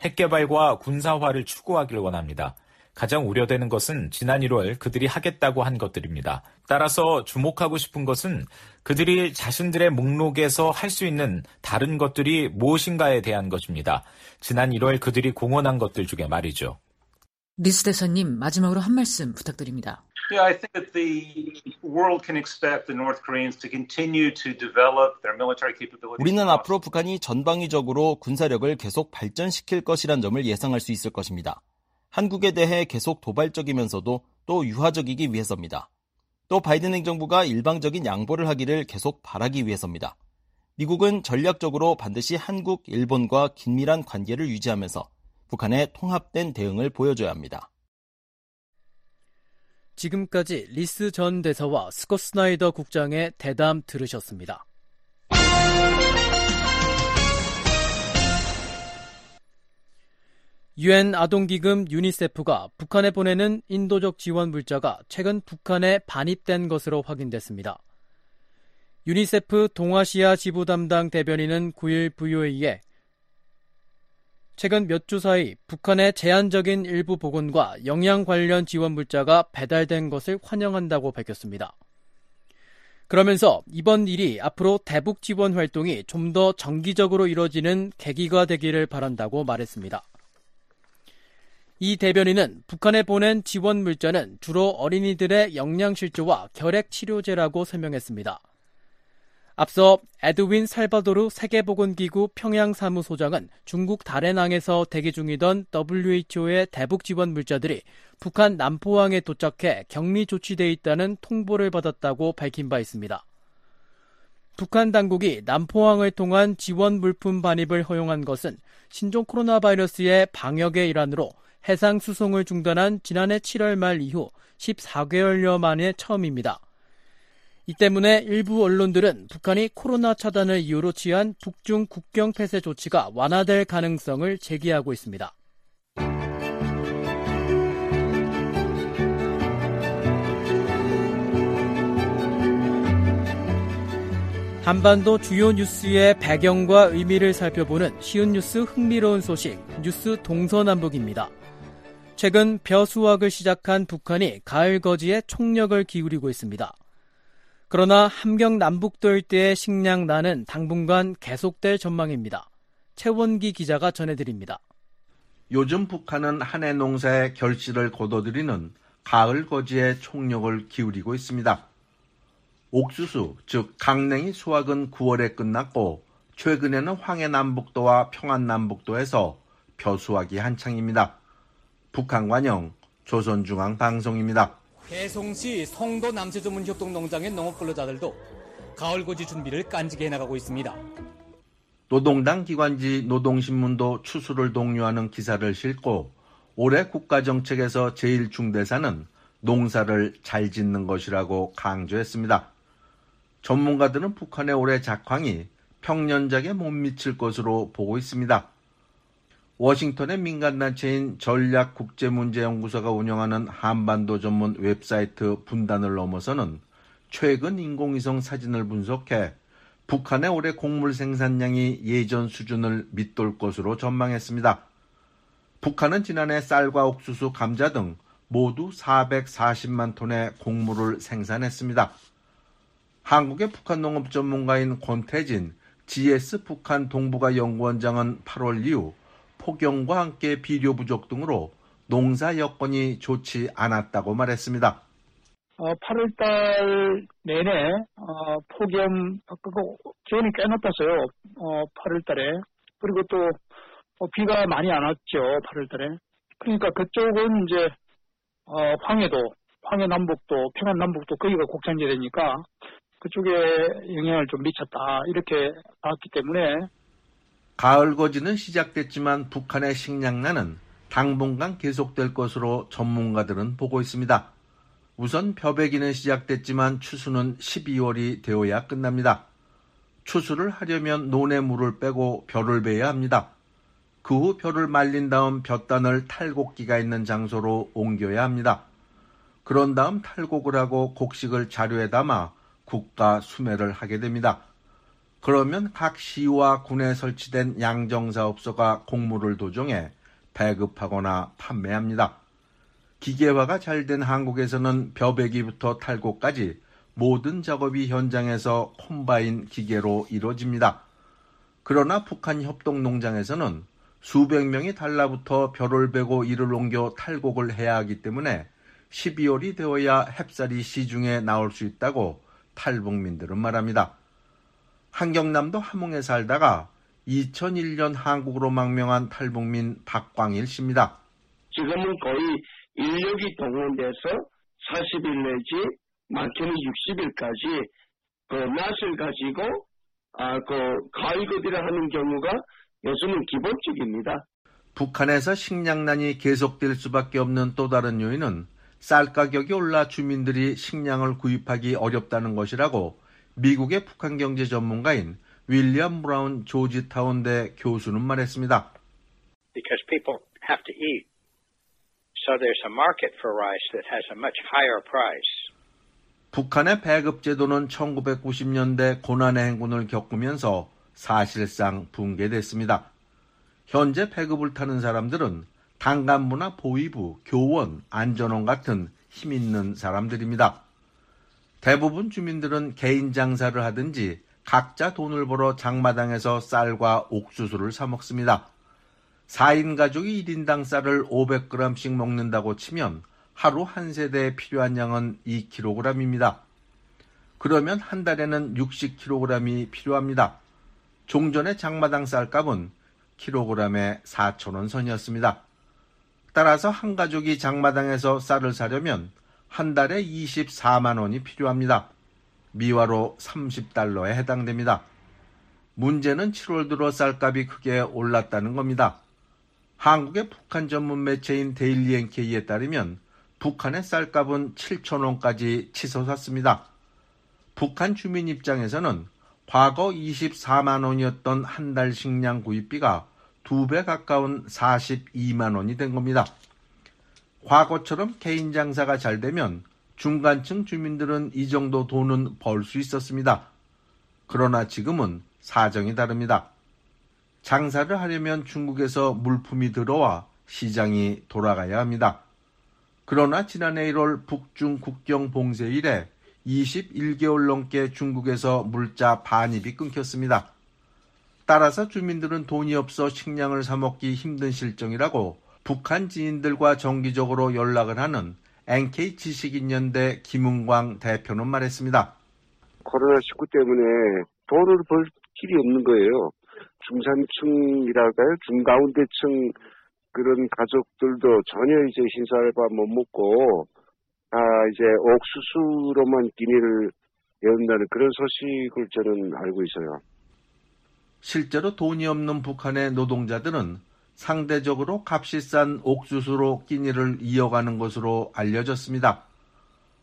I: 핵개발과 군사화를 추구하길 원합니다. 가장 우려되는 것은 지난 일월 그들이 하겠다고 한 것들입니다. 따라서 주목하고 싶은 것은 그들이 자신들의 목록에서 할 수 있는 다른 것들이 무엇인가에 대한 것입니다. 지난 일월 그들이 공언한 것들 중에 말이죠.
L: 리스 대사님, 마지막으로 한 말씀 부탁드립니다.
N: Yeah, I think that the world can expect the North Koreans to continue to develop their military capabilities.
O: 우리는 앞으로 북한이 전방위적으로 군사력을 계속 발전시킬 것이란 점을 예상할 수 있을 것입니다. 한국에 대해 계속 도발적이면서도 또 유화적이기 위해서입니다. 또 바이든 행정부가 일방적인 양보를 하기를 계속 바라기 위해서입니다. 미국은 전략적으로 반드시 한국, 일본과 긴밀한 관계를 유지하면서 북한의 통합된 대응을 보여줘야 합니다.
C: 지금까지 리스 전 대사와 스콧 스나이더 국장의 대담 들으셨습니다. 유엔 아동기금 유니세프가 북한에 보내는 인도적 지원 물자가 최근 북한에 반입된 것으로 확인됐습니다. 유니세프 동아시아 지부 담당 대변인은 구일 브이오에이에 최근 몇 주 사이 북한의 제한적인 일부 보건과 영양 관련 지원 물자가 배달된 것을 환영한다고 밝혔습니다. 그러면서 이번 일이 앞으로 대북 지원 활동이 좀 더 정기적으로 이뤄지는 계기가 되기를 바란다고 말했습니다. 이 대변인은 북한에 보낸 지원 물자는 주로 어린이들의 영양실조와 결핵치료제라고 설명했습니다. 앞서 에드윈 살바도르 세계보건기구 평양사무소장은 중국 다롄항에서 대기 중이던 더블유에이치오의 대북 지원 물자들이 북한 남포항에 도착해 격리 조치돼 있다는 통보를 받았다고 밝힌 바 있습니다. 북한 당국이 남포항을 통한 지원 물품 반입을 허용한 것은 신종 코로나 바이러스의 방역의 일환으로 해상 수송을 중단한 지난해 칠월 말 이후 십사 개월여 만에 처음입니다. 이 때문에 일부 언론들은 북한이 코로나 차단을 이유로 취한 북중 국경 폐쇄 조치가 완화될 가능성을 제기하고 있습니다. 한반도 주요 뉴스의 배경과 의미를 살펴보는 쉬운 뉴스 흥미로운 소식, 뉴스 동서남북입니다. 최근 벼수확을 시작한 북한이 가을 거지에 총력을 기울이고 있습니다. 그러나 함경 남북도 일대의 식량난은 당분간 계속될 전망입니다. 최원기 기자가 전해드립니다.
P: 요즘 북한은 한해 농사의 결실을 거둬들이는 가을 거지에 총력을 기울이고 있습니다. 옥수수, 즉 강냉이 수확은 구월에 끝났고 최근에는 황해남북도와 평안남북도에서 벼수확이 한창입니다. 북한관영 조선중앙방송입니다.
C: 개송시 성도 남새전문협동농장의 농업근로자들도 가을고지 준비를 깐지게 해나가고 있습니다.
P: 노동당 기관지 노동신문도 추수를 독려하는 기사를 싣고 올해 국가정책에서 제일 중대사는 농사를 잘 짓는 것이라고 강조했습니다. 전문가들은 북한의 올해 작황이 평년작에 못 미칠 것으로 보고 있습니다. 워싱턴의 민간단체인 전략국제문제연구소가 운영하는 한반도 전문 웹사이트 분단을 넘어서는 최근 인공위성 사진을 분석해 북한의 올해 곡물 생산량이 예전 수준을 밑돌 것으로 전망했습니다. 북한은 지난해 쌀과 옥수수, 감자 등 모두 사백사십만 톤의 곡물을 생산했습니다. 한국의 북한 농업 전문가인 권태진 지에스 북한 동북아 연구원장은 팔월 이후 폭염과 함께 비료 부족 등으로 농사 여건이 좋지 않았다고 말했습니다.
Q: 어, 팔월달 내내 어, 폭염, 기온이 꽤 높았어요. 어, 팔월달에. 그리고 또 어, 비가 많이 안 왔죠. 팔월달에. 그러니까 그쪽은 이제 어, 황해도, 황해 남북도, 평안 남북도 거기가 곡창지대니까 그쪽에 영향을 좀 미쳤다. 이렇게 나왔기 때문에
P: 가을 거지는 시작됐지만 북한의 식량난은 당분간 계속될 것으로 전문가들은 보고 있습니다. 우선 벼베기는 시작됐지만 추수는 십이월이 되어야 끝납니다. 추수를 하려면 논에 물을 빼고 벼를 베야 합니다. 그 후 벼를 말린 다음 벼단을 탈곡기가 있는 장소로 옮겨야 합니다. 그런 다음 탈곡을 하고 곡식을 자루에 담아 국가 수매를 하게 됩니다. 그러면 각 시와 군에 설치된 양정사업소가 곡물을 도정해 배급하거나 판매합니다. 기계화가 잘 된 한국에서는 벼베기부터 탈곡까지 모든 작업이 현장에서 콤바인 기계로 이루어집니다. 그러나 북한 협동농장에서는 수백 명이 달라붙어 벼를 베고 이를 옮겨 탈곡을 해야 하기 때문에 십이월이 되어야 햅쌀이 시중에 나올 수 있다고 탈북민들은 말합니다. 한경남도 함흥에 살다가 이천일 년 한국으로 망명한 탈북민 박광일 씨입니다.
R: 지금은 거의 인력이 동원돼서 사십 일 내지 많게는 육십 일까지 그 낫을 가지고 아, 그 가위거리를 하는 경우가 요즘은 기본적입니다.
P: 북한에서 식량난이 계속될 수밖에 없는 또 다른 요인은 쌀 가격이 올라 주민들이 식량을 구입하기 어렵다는 것이라고 미국의 북한 경제 전문가인 윌리엄 브라운 조지타운대 교수는 말했습니다.
S: Because people have to eat. So there's a market for rice that has a much higher price.
P: 북한의 배급 제도는 천구백구십 년대 고난의 행군을 겪으면서 사실상 붕괴됐습니다. 현재 배급을 타는 사람들은 단간부나 보위부, 교원, 안전원 같은 힘있는 사람들입니다. 대부분 주민들은 개인 장사를 하든지 각자 돈을 벌어 장마당에서 쌀과 옥수수를 사 먹습니다. 사 인 가족이 일 인당 쌀을 오백 그램씩 먹는다고 치면 하루 한 세대에 필요한 양은 이 킬로그램입니다. 그러면 한 달에는 육십 킬로그램이 필요합니다. 종전의 장마당 쌀값은 킬로그램에 사천 원 선이었습니다. 따라서 한 가족이 장마당에서 쌀을 사려면 한 달에 이십사만 원이 필요합니다. 미화로 삼십 달러에 해당됩니다. 문제는 칠월 들어 쌀값이 크게 올랐다는 겁니다. 한국의 북한 전문 매체인 데일리 엔케이에 따르면 북한의 쌀값은 칠천 원까지 치솟았습니다. 북한 주민 입장에서는 과거 이십사만 원이었던 한 달 식량 구입비가 두 배 가까운 사십이만 원이 된 겁니다. 과거처럼 개인 장사가 잘 되면 중간층 주민들은 이 정도 돈은 벌 수 있었습니다. 그러나 지금은 사정이 다릅니다. 장사를 하려면 중국에서 물품이 들어와 시장이 돌아가야 합니다. 그러나 지난해 일월 북중 국경 봉쇄 이래 이십일 개월 넘게 중국에서 물자 반입이 끊겼습니다. 따라서 주민들은 돈이 없어 식량을 사 먹기 힘든 실정이라고 북한 지인들과 정기적으로 연락을 하는 엔케이 지식인연대 김은광 대표는 말했습니다.
T: 코로나십구 때문에 돈을 벌 길이 없는 거예요. 중산층이랄까요? 중가운데층 그런 가족들도 전혀 이제 신사알바 못 먹고 아 이제 옥수수로만 끼니를 외운다는 그런 소식을 저는 알고 있어요.
P: 실제로 돈이 없는 북한의 노동자들은 상대적으로 값이 싼 옥수수로 끼니를 이어가는 것으로 알려졌습니다.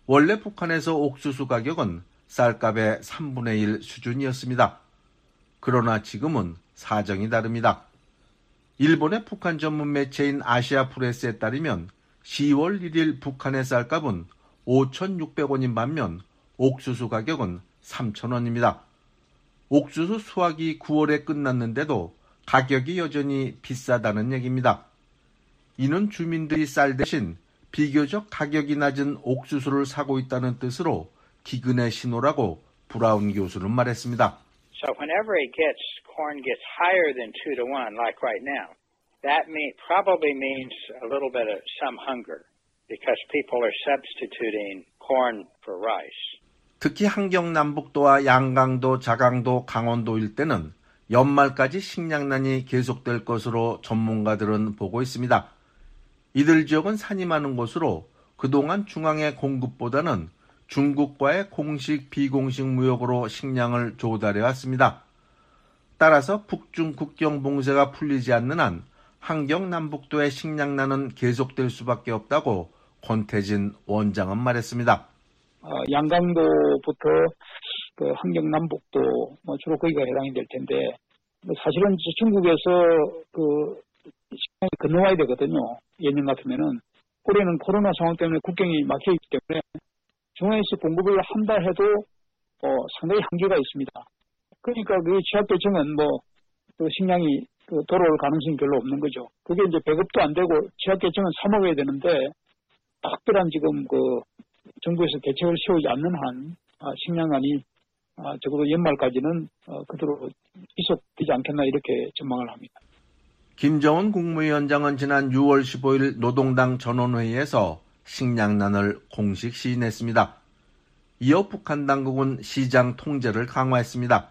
P: 원래 북한에서 옥수수 가격은 쌀값의 삼분의 일 수준이었습니다. 그러나 지금은 사정이 다릅니다. 일본의 북한 전문 매체인 아시아프레스에 따르면 시월 일일 북한의 쌀값은 오천육백 원인 반면 옥수수 가격은 삼천 원입니다. 옥수수 수확이 구월에 끝났는데도 가격이 여전히 비싸다는 얘기입니다. 이는 주민들이 쌀 대신 비교적 가격이 낮은 옥수수를 사고 있다는 뜻으로 기근의 신호라고 브라운 교수는 말했습니다.
S: So whenever it gets, corn gets higher than two to one, like right now, that mean, probably means a little bit of some hunger because people are substituting corn for rice.
P: 특히 한경남북도와 양강도, 자강도, 강원도 일대는 연말까지 식량난이 계속될 것으로 전문가들은 보고 있습니다. 이들 지역은 산이 많은 곳으로 그동안 중앙의 공급보다는 중국과의 공식, 비공식 무역으로 식량을 조달해 왔습니다. 따라서 북중 국경 봉쇄가 풀리지 않는 한 한경남북도의 식량난은 계속될 수밖에 없다고 권태진 원장은 말했습니다.
Q: 어, 양강도부터 그 한경남북도 뭐 주로 거기가 해당이 될 텐데 사실은 중국에서 그 식량이 건너와야 되거든요. 예년 같으면은 올해는 코로나 상황 때문에 국경이 막혀 있기 때문에 중앙에서 공급을 한다 해도 어, 상당히 한계가 있습니다. 그러니까 그 취약계층은 뭐 그 식량이 그 돌아올 가능성이 별로 없는 거죠. 그게 이제 배급도 안 되고 취약계층은 사 먹어야 되는데 특별한 지금 그 정부에서 대책을 세우지 않는 한 아, 식량난이 아, 적어도 연말까지는 어, 그대로 지속되지 않겠나 이렇게 전망을 합니다.
P: 김정은 국무위원장은 지난 유월 십오일 노동당 전원회의에서 식량난을 공식 시인했습니다. 이어 북한 당국은 시장 통제를 강화했습니다.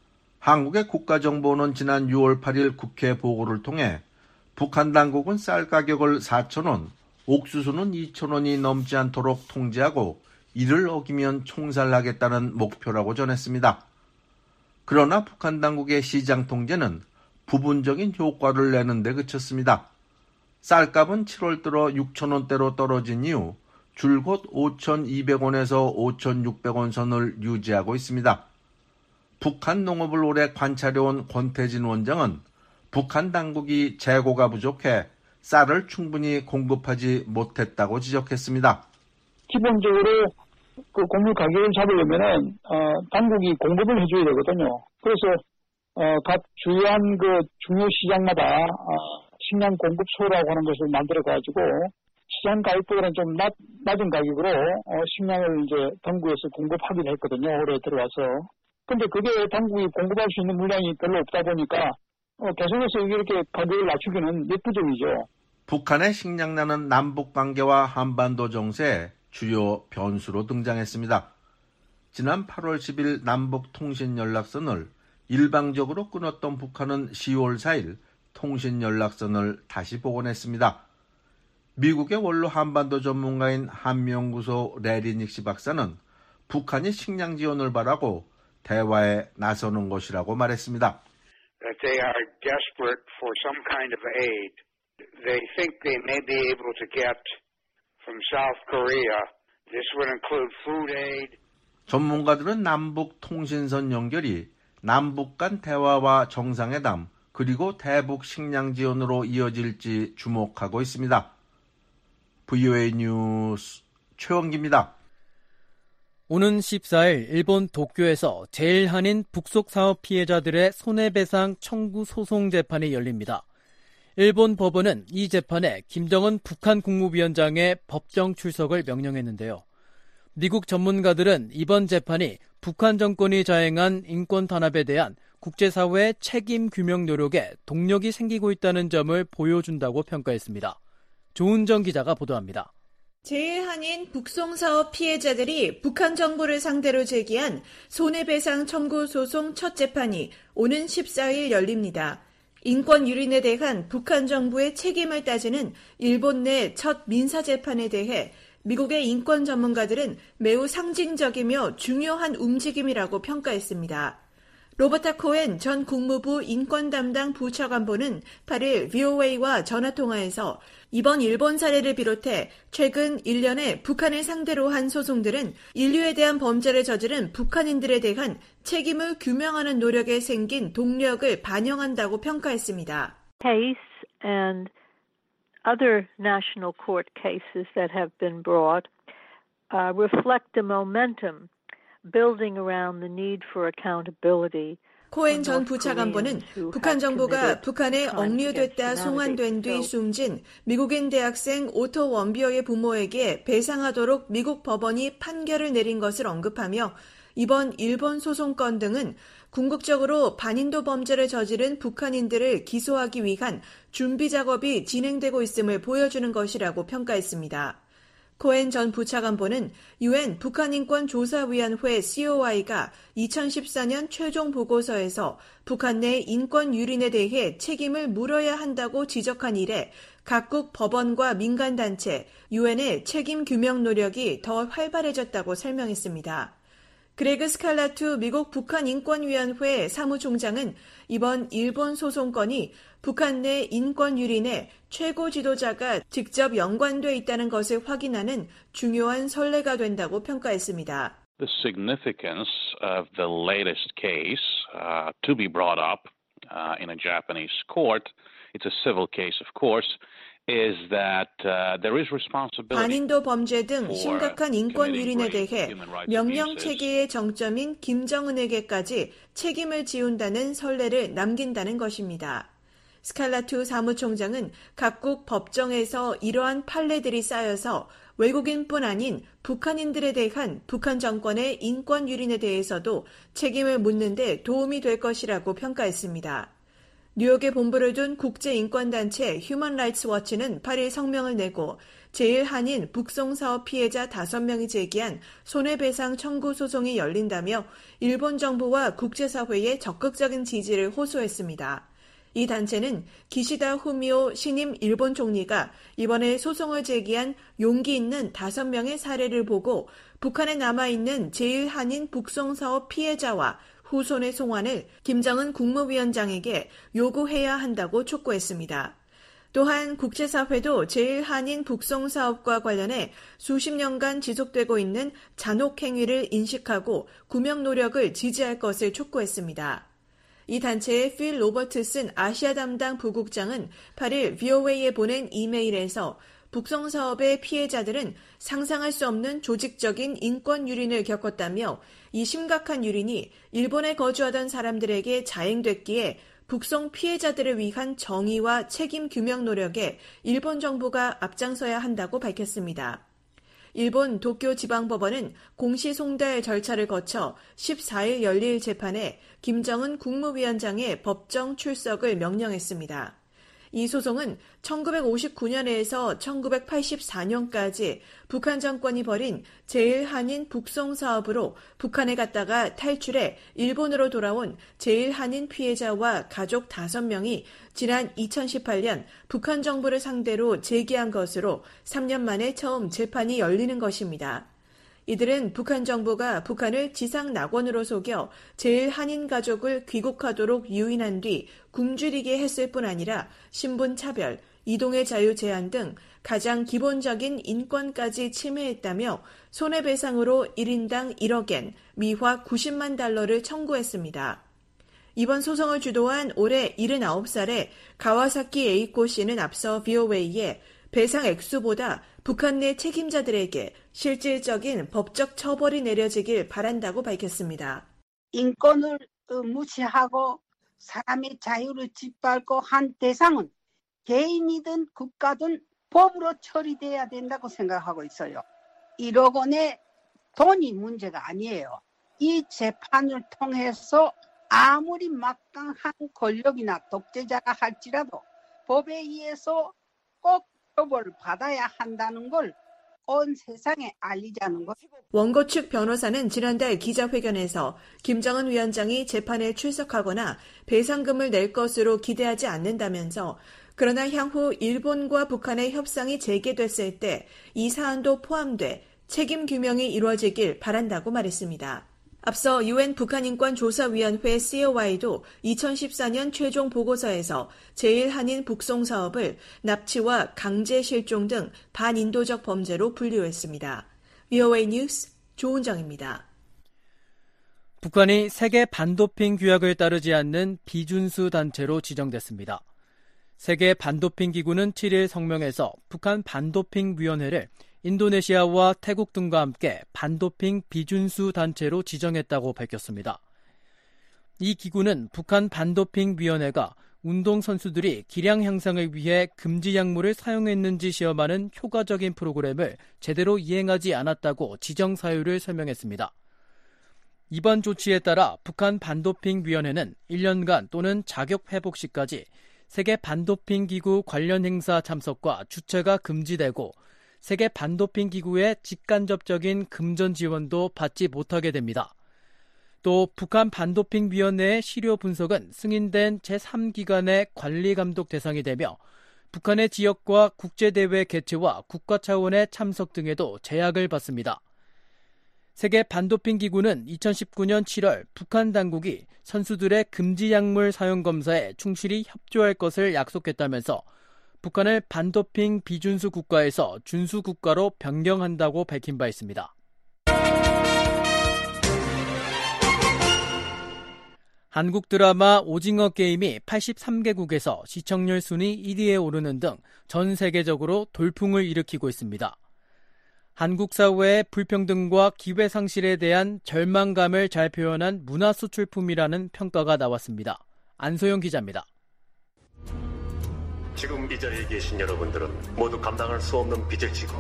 P: 한국의 국가정보원은 지난 유월 팔일 국회 보고를 통해 북한 당국은 쌀 가격을 사천 원, 옥수수는 이천 원이 넘지 않도록 통제하고 이를 어기면 총살하겠다는 목표라고 전했습니다. 그러나 북한 당국의 시장 통제는 부분적인 효과를 내는 데 그쳤습니다. 쌀값은 칠월 들어 육천 원대로 떨어진 이후 줄곧 오천이백 원에서 오천육백 원 선을 유지하고 있습니다. 북한 농업을 오래 관찰해온 권태진 원장은 북한 당국이 재고가 부족해 쌀을 충분히 공급하지 못했다고 지적했습니다.
Q: 기본적으로 그 곡물 가격을 잡으려면은 어, 당국이 공급을 해줘야 되거든요. 그래서 어, 각 주요한 그 중요 시장마다 어, 식량 공급소라고 하는 것을 만들어 가지고 시장 가격보다는 좀 낮, 낮은 가격으로 어, 식량을 이제 당국에서 공급하기로 했거든요. 올해 들어와서. 근데 그게 당국이 공급할 수 있는 물량이 별로 없다 보니까 어, 계속해서 이렇게 가격을 낮추기는 역부족이죠.
P: 북한의 식량난은 남북 관계와 한반도 정세의 주요 변수로 등장했습니다. 지난 팔월 십일 남북 통신 연락선을 일방적으로 끊었던 북한은 시월 사일 통신 연락선을 다시 복원했습니다. 미국의 원로 한반도 전문가인 한미연구소 레리 닉시 박사는 북한이 식량 지원을 바라고 대화에 나서는 것이라고 말했습니다.
U: That they are desperate for some kind of aid. They think they may be able to get from South Korea. This would include food aid.
P: 전문가들은 남북 통신선 연결이 남북 간 대화와 정상회담 그리고 대북 식량 지원으로 이어질지 주목하고 있습니다. 브이오에이 뉴스 최원기입니다.
C: 오는 십사일 일본 도쿄에서 제일 한인 북속 사업 피해자들의 손해배상 청구 소송 재판이 열립니다. 일본 법원은 이 재판에 김정은 북한 국무위원장의 법정 출석을 명령했는데요. 미국 전문가들은 이번 재판이 북한 정권이 자행한 인권 탄압에 대한 국제사회의 책임 규명 노력에 동력이 생기고 있다는 점을 보여준다고 평가했습니다. 조은정 기자가 보도합니다.
V: 제일 한인 북송사업 피해자들이 북한 정부를 상대로 제기한 손해배상 청구 소송 첫 재판이 오는 십사일 열립니다. 인권 유린에 대한 북한 정부의 책임을 따지는 일본 내 첫 민사재판에 대해 미국의 인권 전문가들은 매우 상징적이며 중요한 움직임이라고 평가했습니다. 로버타 코엔 전 국무부 인권 담당 부차관보는 팔 일 브이오에이와 전화통화에서 이번 일본 사례를 비롯해 최근 일 년에 북한을 상대로 한 소송들은 인류에 대한 범죄를 저지른 북한인들에 대한 책임을 규명하는 노력에 생긴 동력을 반영한다고 평가했습니다.
A: Case and other national court cases that have been brought uh, reflect the momentum building around the need for accountability.
V: 코엔 전 부차관보는 북한 정부가 북한에 억류됐다 송환된 뒤 숨진 미국인 대학생 오토 원비어의 부모에게 배상하도록 미국 법원이 판결을 내린 것을 언급하며 이번 일본 소송건 등은 궁극적으로 반인도 범죄를 저지른 북한인들을 기소하기 위한 준비 작업이 진행되고 있음을 보여주는 것이라고 평가했습니다. 코엔 전 부차관보는 유엔 북한인권조사위원회 씨오아이가 이천십사 년 최종 보고서에서 북한 내 인권 유린에 대해 책임을 물어야 한다고 지적한 이래 각국 법원과 민간단체, 유엔의 책임 규명 노력이 더 활발해졌다고 설명했습니다. 그레그 스칼라투 미국 북한인권위원회 사무총장은 이번 일본 소송건이 북한 내 인권 유린에 최고 지도자가 직접 연관돼 있다는 것을 확인하는 중요한 선례가 된다고 평가했습니다.
B: The significance of the latest case uh, to be brought up uh, in a Japanese court, it's a civil case of course, is that uh, there is responsibility.
V: 반인도 범죄 등 심각한 인권 유린에 대해 명령 체계의 정점인 김정은에게까지 책임을 지운다는 선례를 남긴다는 것입니다. 스칼라투 사무총장은 각국 법정에서 이러한 판례들이 쌓여서 외국인뿐 아닌 북한인들에 대한 북한 정권의 인권 유린에 대해서도 책임을 묻는 데 도움이 될 것이라고 평가했습니다. 뉴욕에 본부를 둔 국제인권단체 휴먼 라이츠 워치는 팔 일 성명을 내고 제일 한인 북송사업 피해자 다섯 명이 제기한 손해배상 청구 소송이 열린다며 일본 정부와 국제사회의 적극적인 지지를 호소했습니다. 이 단체는 기시다 후미오 신임 일본 총리가 이번에 소송을 제기한 용기 있는 다섯 명의 사례를 보고 북한에 남아있는 제일 한인 북송사업 피해자와 후손의 송환을 김정은 국무위원장에게 요구해야 한다고 촉구했습니다. 또한 국제사회도 제일 한인 북송사업과 관련해 수십 년간 지속되고 있는 잔혹 행위를 인식하고 구명 노력을 지지할 것을 촉구했습니다. 이 단체의 필 로버트슨 아시아 담당 부국장은 팔 일 브이오에이에 보낸 이메일에서 북송사업의 피해자들은 상상할 수 없는 조직적인 인권 유린을 겪었다며 이 심각한 유린이 일본에 거주하던 사람들에게 자행됐기에 북송 피해자들을 위한 정의와 책임 규명 노력에 일본 정부가 앞장서야 한다고 밝혔습니다. 일본 도쿄 지방법원은 공시송달 절차를 거쳐 십사 일 열릴 재판에 김정은 국무위원장의 법정 출석을 명령했습니다. 이 소송은 천구백오십구 년에서 천구백팔십사 년까지 북한 정권이 벌인 제일 한인 북송 사업으로 북한에 갔다가 탈출해 일본으로 돌아온 제일 한인 피해자와 가족 다섯 명이 지난 이천십팔 년 북한 정부를 상대로 제기한 것으로 삼 년 만에 처음 재판이 열리는 것입니다. 이들은 북한 정부가 북한을 지상 낙원으로 속여 제일 한인 가족을 귀국하도록 유인한 뒤 굶주리게 했을 뿐 아니라 신분 차별, 이동의 자유 제한 등 가장 기본적인 인권까지 침해했다며 손해배상으로 일 인당 일억 엔, 미화 구십만 달러를 청구했습니다. 이번 소송을 주도한 올해 일흔아홉 살의 가와사키 에이코 씨는 앞서 브이오에이에 배상 액수보다 북한 내 책임자들에게 실질적인 법적 처벌이 내려지길 바란다고 밝혔습니다.
W: 인권을 무시하고 사람의 자유를 짓밟고 한 대상은 개인이든 국가든 법으로 처리돼야 된다고 생각하고 있어요. 일억 원의 돈이 문제가 아니에요. 이 재판을 통해서 아무리 막강한 권력이나 독재자가 할지라도 법에 의해서 꼭 처벌을 받아야 한다는 걸 온 세상에 알리자는 것.
V: 원고 측 변호사는 지난달 기자회견에서 김정은 위원장이 재판에 출석하거나 배상금을 낼 것으로 기대하지 않는다면서 그러나 향후 일본과 북한의 협상이 재개됐을 때 이 사안도 포함돼 책임 규명이 이루어지길 바란다고 말했습니다. 앞서 유엔 북한인권조사위원회 씨오아이도 이천십사 년 최종 보고서에서 제일 한인 북송 사업을 납치와 강제 실종 등 반인도적 범죄로 분류했습니다. 브이오에이 뉴스 조은정입니다.
C: 북한이 세계 반도핑 규약을 따르지 않는 비준수 단체로 지정됐습니다. 세계 반도핑 기구는 칠 일 성명에서 북한 반도핑위원회를 인도네시아와 태국 등과 함께 반도핑 비준수 단체로 지정했다고 밝혔습니다. 이 기구는 북한 반도핑위원회가 운동선수들이 기량 향상을 위해 금지 약물을 사용했는지 시험하는 효과적인 프로그램을 제대로 이행하지 않았다고 지정 사유를 설명했습니다. 이번 조치에 따라 북한 반도핑위원회는 일 년간 또는 자격 회복 시까지 세계 반도핑 기구 관련 행사 참석과 주최가 금지되고 세계 반도핑 기구의 직간접적인 금전 지원도 받지 못하게 됩니다. 또 북한 반도핑위원회의 시료 분석은 승인된 제삼 기관의 관리 감독 대상이 되며 북한의 지역과 국제대회 개최와 국가 차원의 참석 등에도 제약을 받습니다. 세계 반도핑 기구는 이천십구 년 칠월 북한 당국이 선수들의 금지 약물 사용 검사에 충실히 협조할 것을 약속했다면서 북한을 반도핑 비준수 국가에서 준수 국가로 변경한다고 밝힌 바 있습니다. 한국 드라마 오징어 게임이 팔십삼 개국에서 시청률 순위 일 위에 오르는 등 전 세계적으로 돌풍을 일으키고 있습니다. 한국 사회의 불평등과 기회 상실에 대한 절망감을 잘 표현한 문화 수출품이라는 평가가 나왔습니다. 안소영 기자입니다.
E: 지금 이 자리에 계신 여러분들은 모두 감당할 수 없는 빚을 지고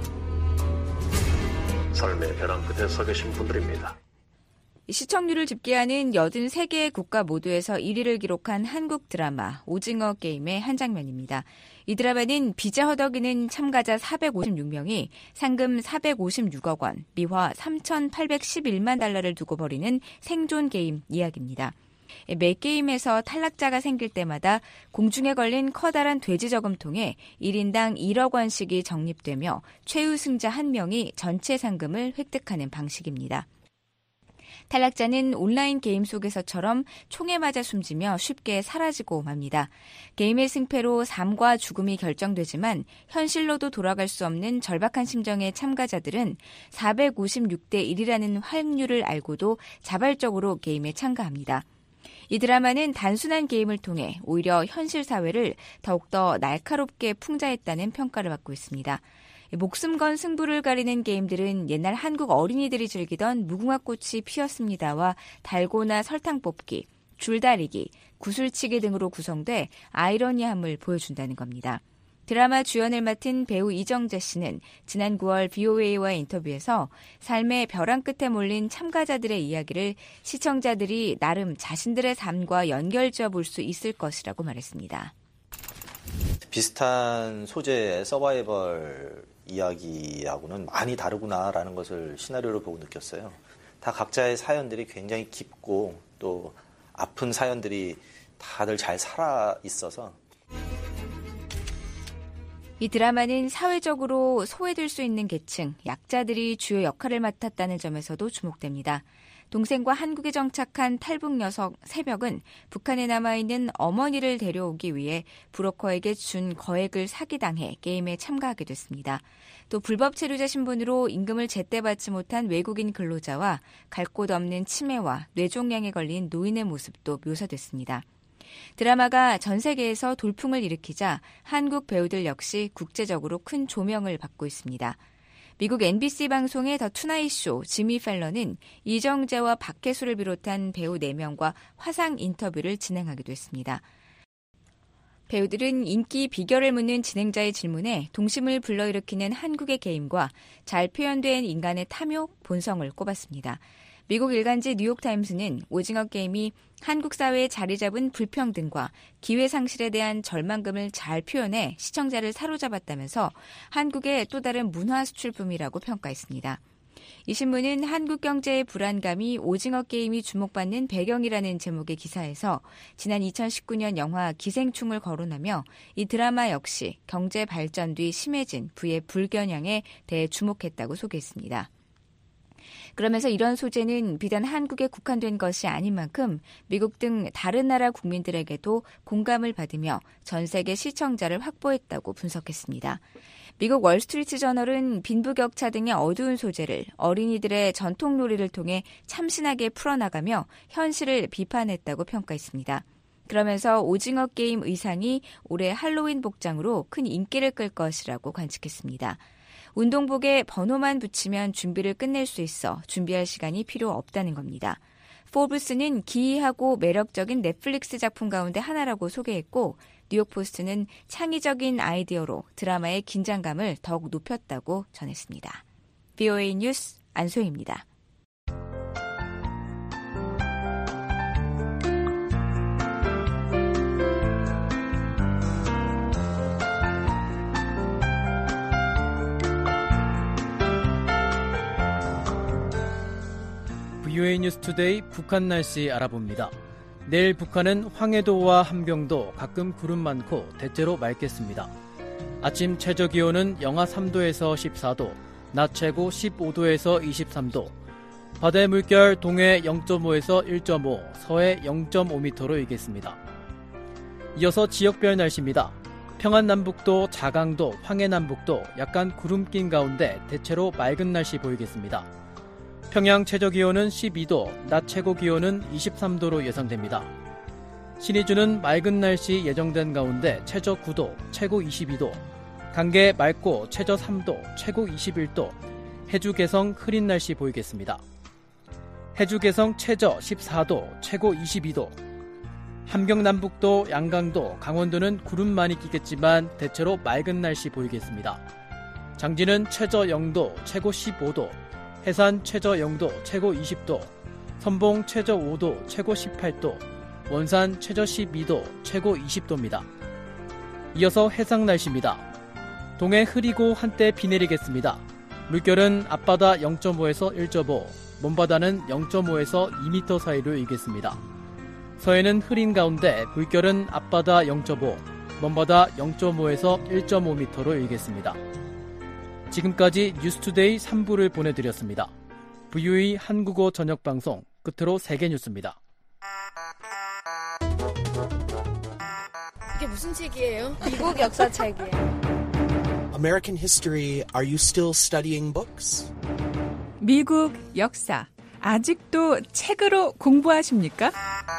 E: 삶의 벼랑 끝에 서 계신 분들입니다.
F: 시청률을 집계하는 팔십삼 개의 국가 모두에서 일 위를 기록한 한국 드라마 오징어 게임의 한 장면입니다. 이 드라마는 비자 허덕이는 참가자 사백오십육 명이 상금 사백오십육억 원, 미화 삼천팔백십일만 달러를 두고 벌이는 생존 게임 이야기입니다. 매 게임에서 탈락자가 생길 때마다 공중에 걸린 커다란 돼지 저금통에 일 인당 일억 원씩이 적립되며 최우승자 한 명이 전체 상금을 획득하는 방식입니다. 탈락자는 온라인 게임 속에서처럼 총에 맞아 숨지며 쉽게 사라지고 맙니다. 게임의 승패로 삶과 죽음이 결정되지만 현실로도 돌아갈 수 없는 절박한 심정의 참가자들은 사백오십육 대 일이라는 확률을 알고도 자발적으로 게임에 참가합니다. 이 드라마는 단순한 게임을 통해 오히려 현실 사회를 더욱더 날카롭게 풍자했다는 평가를 받고 있습니다. 목숨 건 승부를 가리는 게임들은 옛날 한국 어린이들이 즐기던 무궁화꽃이 피었습니다와 달고나 설탕 뽑기, 줄다리기, 구슬치기 등으로 구성돼 아이러니함을 보여준다는 겁니다. 드라마 주연을 맡은 배우 이정재 씨는 지난 구월 브이오에이와 인터뷰에서 삶의 벼랑 끝에 몰린 참가자들의 이야기를 시청자들이 나름 자신들의 삶과 연결지어 볼 수 있을 것이라고 말했습니다.
G: 비슷한 소재의 서바이벌 이야기하고는 많이 다르구나라는 것을 시나리오를 보고 느꼈어요. 다 각자의 사연들이 굉장히 깊고 또 아픈 사연들이 다들 잘 살아 있어서
F: 이 드라마는 사회적으로 소외될 수 있는 계층, 약자들이 주요 역할을 맡았다는 점에서도 주목됩니다. 동생과 한국에 정착한 탈북 녀석 새벽은 북한에 남아있는 어머니를 데려오기 위해 브로커에게 준 거액을 사기당해 게임에 참가하게 됐습니다. 또 불법 체류자 신분으로 임금을 제때 받지 못한 외국인 근로자와 갈 곳 없는 치매와 뇌종양에 걸린 노인의 모습도 묘사됐습니다. 드라마가 전 세계에서 돌풍을 일으키자 한국 배우들 역시 국제적으로 큰 조명을 받고 있습니다. 미국 엠비씨 방송의 더 투나잇 쇼 지미 펠런은 이정재와 박혜수를 비롯한 배우 네 명과 화상 인터뷰를 진행하기도 했습니다. 배우들은 인기 비결을 묻는 진행자의 질문에 동심을 불러일으키는 한국의 게임과 잘 표현된 인간의 탐욕, 본성을 꼽았습니다. 미국 일간지 뉴욕타임스는 오징어 게임이 한국 사회에 자리 잡은 불평등과 기회 상실에 대한 절망감을 잘 표현해 시청자를 사로잡았다면서 한국의 또 다른 문화 수출품이라고 평가했습니다. 이 신문은 한국 경제의 불안감이 오징어 게임이 주목받는 배경이라는 제목의 기사에서 지난 이천십구 년 영화 기생충을 거론하며 이 드라마 역시 경제 발전 뒤 심해진 부의 불균형에 대해 주목했다고 소개했습니다. 그러면서 이런 소재는 비단 한국에 국한된 것이 아닌 만큼 미국 등 다른 나라 국민들에게도 공감을 받으며 전 세계 시청자를 확보했다고 분석했습니다. 미국 월스트리트 저널은 빈부격차 등의 어두운 소재를 어린이들의 전통 놀이를 통해 참신하게 풀어나가며 현실을 비판했다고 평가했습니다. 그러면서 오징어 게임 의상이 올해 할로윈 복장으로 큰 인기를 끌 것이라고 관측했습니다. 운동복에 번호만 붙이면 준비를 끝낼 수 있어 준비할 시간이 필요 없다는 겁니다. 포브스는 기이하고 매력적인 넷플릭스 작품 가운데 하나라고 소개했고 뉴욕포스트는 창의적인 아이디어로 드라마의 긴장감을 더욱 높였다고 전했습니다. 브이오에이 뉴스 안소희입니다.
C: 브이오에이 뉴스 투데이 북한 날씨 알아봅니다. 내일 북한은 황해도와 함경도 가끔 구름 많고 대체로 맑겠습니다. 아침 최저기온은 영하 삼 도에서 십사 도, 낮 최고 십오 도에서 이십삼 도, 바다의 물결 동해 영 점 오에서 일 점 오, 서해 영 점 오 미터로 일겠습니다. 이어서 지역별 날씨입니다. 평안남북도, 자강도, 황해남북도 약간 구름 낀 가운데 대체로 맑은 날씨 보이겠습니다. 평양 최저기온은 십이 도, 낮 최고기온은 이십삼 도로 예상됩니다. 신의주는 맑은 날씨 예정된 가운데 최저 구 도, 최고 이십이 도, 강계 맑고 최저 삼 도, 최고 이십일 도, 해주 개성 흐린 날씨 보이겠습니다. 해주 개성 최저 십사 도, 최고 이십이 도, 함경 남북도, 양강도, 강원도는 구름 많이 끼겠지만 대체로 맑은 날씨 보이겠습니다. 장진은 최저 영 도, 최고 십오 도, 해산 최저 영 도, 최고 이십 도, 선봉 최저 오 도, 최고 십팔 도, 원산 최저 십이 도, 최고 이십 도입니다. 이어서 해상 날씨입니다. 동해 흐리고 한때 비 내리겠습니다. 물결은 앞바다 영 점 오에서 일 점 오, 먼바다는 영 점 오에서 이 미터 사이로 일겠습니다. 서해는 흐린 가운데 물결은 앞바다 영 점 오, 먼바다 영 점 오에서 일 점 오 미터로 일겠습니다. 지금까지 뉴스투데이 삼 부를 보내드렸습니다. 브이오에이 한국어 저녁방송 끝으로 세계뉴스입니다.
D: 이게 무슨 책이에요? 미국 역사책이에요.
H: American history, are you still studying books?
J: 미국 역사, 아직도 책으로 공부하십니까?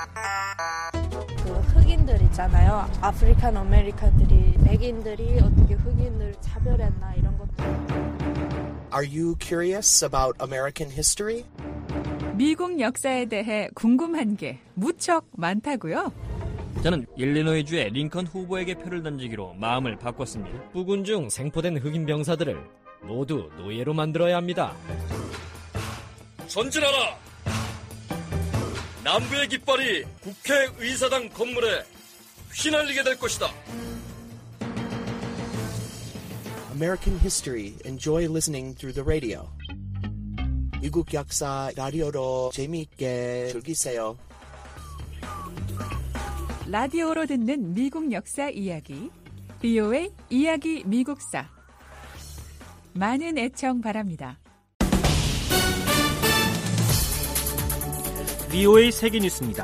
D: 그 흑인들 있잖아요. 아프리칸 아메리카들이 백인들이 어떻게 흑인을 차별했나 이런 것도.
H: Are you curious about American history?
J: 미국 역사에 대해 궁금한 게 무척 많다고요?
X: 저는 일리노이주의 링컨 후보에게 표를 던지기로 마음을 바꿨습니다. 부군 중 생포된 흑인 병사들을 모두 노예로 만들어야 합니다.
Y: 전진하라! 남부의 깃발이 국회의사당 건물에 휘날리게 될 것이다.
H: American history. Enjoy listening through the radio. 미국 역사 라디오로 재미있게 즐기세요.
J: 라디오로 듣는 미국 역사 이야기, 브이오에이 이야기 미국사. 많은 애청 바랍니다.
Z: 브이오에이 세계뉴스입니다.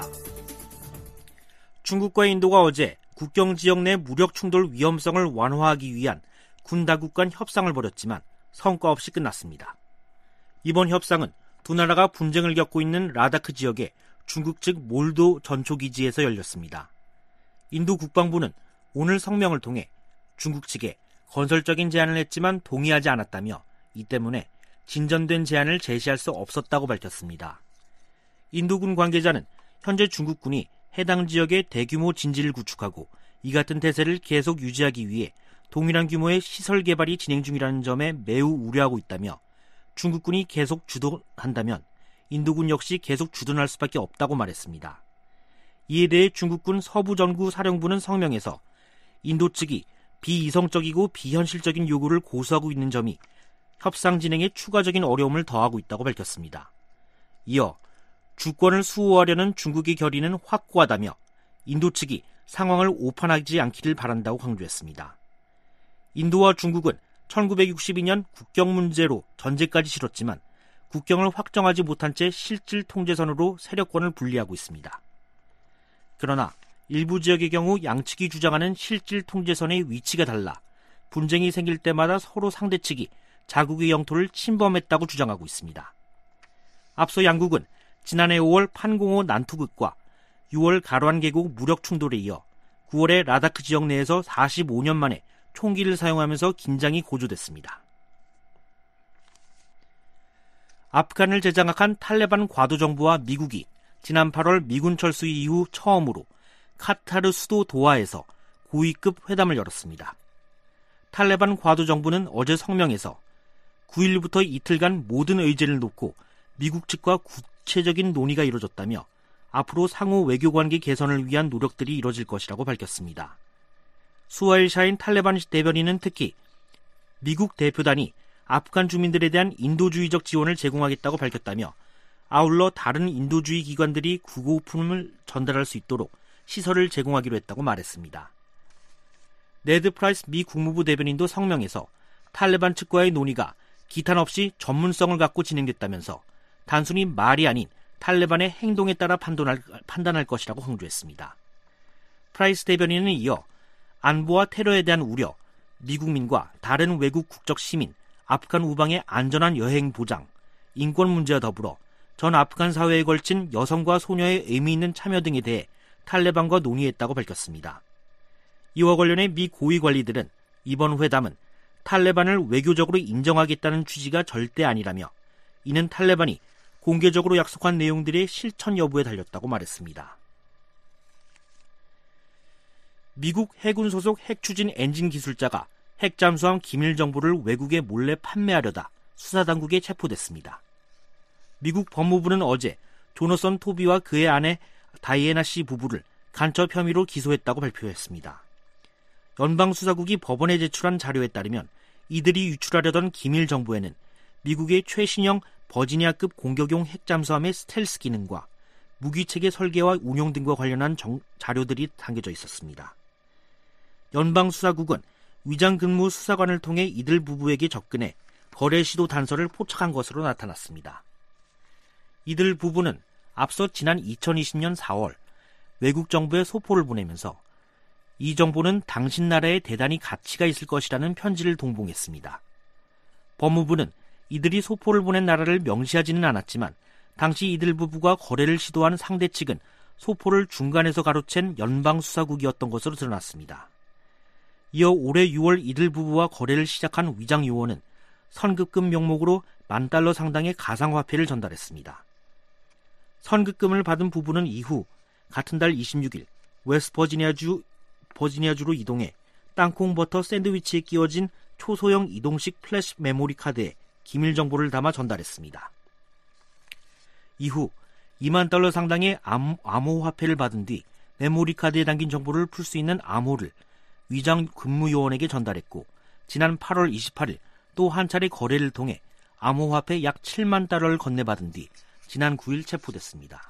Z: 중국과 인도가 어제 국경 지역 내 무력 충돌 위험성을 완화하기 위한 군당국 간 협상을 벌였지만 성과 없이 끝났습니다. 이번 협상은 두 나라가 분쟁을 겪고 있는 라다크 지역의 중국 측 몰도 전초기지에서 열렸습니다. 인도 국방부는 오늘 성명을 통해 중국 측에 건설적인 제안을 했지만 동의하지 않았다며 이 때문에 진전된 제안을 제시할 수 없었다고 밝혔습니다. 인도군 관계자는 현재 중국군이 해당 지역에 대규모 진지를 구축하고 이 같은 태세를 계속 유지하기 위해 동일한 규모의 시설 개발이 진행 중이라는 점에 매우 우려하고 있다며 중국군이 계속 주둔한다면 인도군 역시 계속 주둔할 수밖에 없다고 말했습니다. 이에 대해 중국군 서부전구 사령부는 성명에서 인도 측이 비이성적이고 비현실적인 요구를 고수하고 있는 점이 협상 진행에 추가적인 어려움을 더하고 있다고 밝혔습니다. 이어 주권을 수호하려는 중국의 결의는 확고하다며 인도 측이 상황을 오판하지 않기를 바란다고 강조했습니다. 인도와 중국은 천구백육십이 년 국경 문제로 전쟁까지 치렀지만 국경을 확정하지 못한 채 실질 통제선으로 세력권을 분리하고 있습니다. 그러나 일부 지역의 경우 양측이 주장하는 실질 통제선의 위치가 달라 분쟁이 생길 때마다 서로 상대측이 자국의 영토를 침범했다고 주장하고 있습니다. 앞서 양국은 지난해 오월 판공호 난투극과 유월 가르안 계곡 무력 충돌에 이어 구월에 라다크 지역 내에서 사십오 년 만에 총기를 사용하면서 긴장이 고조됐습니다. 아프간을 재장악한 탈레반 과도정부와 미국이 지난 팔월 미군 철수 이후 처음으로 카타르 수도 도하에서 고위급 회담을 열었습니다. 탈레반 과도정부는 어제 성명에서 구일부터 이틀간 모든 의제를 놓고 미국 측과 구체적인 논의가 이루어졌다며 앞으로 상호 외교관계 개선을 위한 노력들이 이뤄질 것이라고 밝혔습니다. 수하일 샤인 탈레반 대변인은 특히 미국 대표단이 아프간 주민들에 대한 인도주의적 지원을 제공하겠다고 밝혔다며 아울러 다른 인도주의 기관들이 구호품을 전달할 수 있도록 시설을 제공하기로 했다고 말했습니다. 네드 프라이스 미 국무부 대변인도 성명에서 탈레반 측과의 논의가 기탄 없이 전문성을 갖고 진행됐다면서 단순히 말이 아닌 탈레반의 행동에 따라 판단할, 판단할 것이라고 강조했습니다. 프라이스 대변인은 이어 안보와 테러에 대한 우려, 미국민과 다른 외국 국적 시민, 아프간 우방의 안전한 여행 보장, 인권 문제와 더불어 전 아프간 사회에 걸친 여성과 소녀의 의미 있는 참여 등에 대해 탈레반과 논의했다고 밝혔습니다. 이와 관련해 미 고위 관리들은 이번 회담은 탈레반을 외교적으로 인정하겠다는 취지가 절대 아니라며 이는 탈레반이 공개적으로 약속한 내용들의 실천 여부에 달렸다고 말했습니다. 미국 해군 소속 핵추진 엔진 기술자가 핵잠수함 기밀 정보를 외국에 몰래 판매하려다 수사당국에 체포됐습니다. 미국 법무부는 어제 조너선 토비와 그의 아내 다이애나 씨 부부를 간첩 혐의로 기소했다고 발표했습니다. 연방수사국이 법원에 제출한 자료에 따르면 이들이 유출하려던 기밀 정보에는 미국의 최신형 버지니아급 공격용 핵잠수함의 스텔스 기능과 무기체계 설계와 운용 등과 관련한 정, 자료들이 담겨져 있었습니다. 연방수사국은 위장근무 수사관을 통해 이들 부부에게 접근해 거래 시도 단서를 포착한 것으로 나타났습니다. 이들 부부는 앞서 지난 이천이십 년 사월 외국 정부에 소포를 보내면서 이 정보는 당신 나라에 대단히 가치가 있을 것이라는 편지를 동봉했습니다. 법무부는 이들이 소포를 보낸 나라를 명시하지는 않았지만 당시 이들 부부가 거래를 시도한 상대 측은 소포를 중간에서 가로챈 연방수사국이었던 것으로 드러났습니다. 이어 올해 유월 이들 부부와 거래를 시작한 위장 요원은 선급금 명목으로 만 달러 상당의 가상화폐를 전달했습니다. 선급금을 받은 부부는 이후 같은 달 이십육 일 웨스트버지니아주 버지니아주로 이동해 땅콩 버터 샌드위치에 끼워진 초소형 이동식 플래시 메모리 카드에 기밀 정보를 담아 전달했습니다. 이후 이만 달러 상당의 암, 암호화폐를 받은 뒤 메모리 카드에 담긴 정보를 풀 수 있는 암호를 위장 근무요원에게 전달했고 지난 팔월 이십팔 일 또 한 차례 거래를 통해 암호화폐 약 칠만 달러를 건네받은 뒤 지난 구 일 체포됐습니다.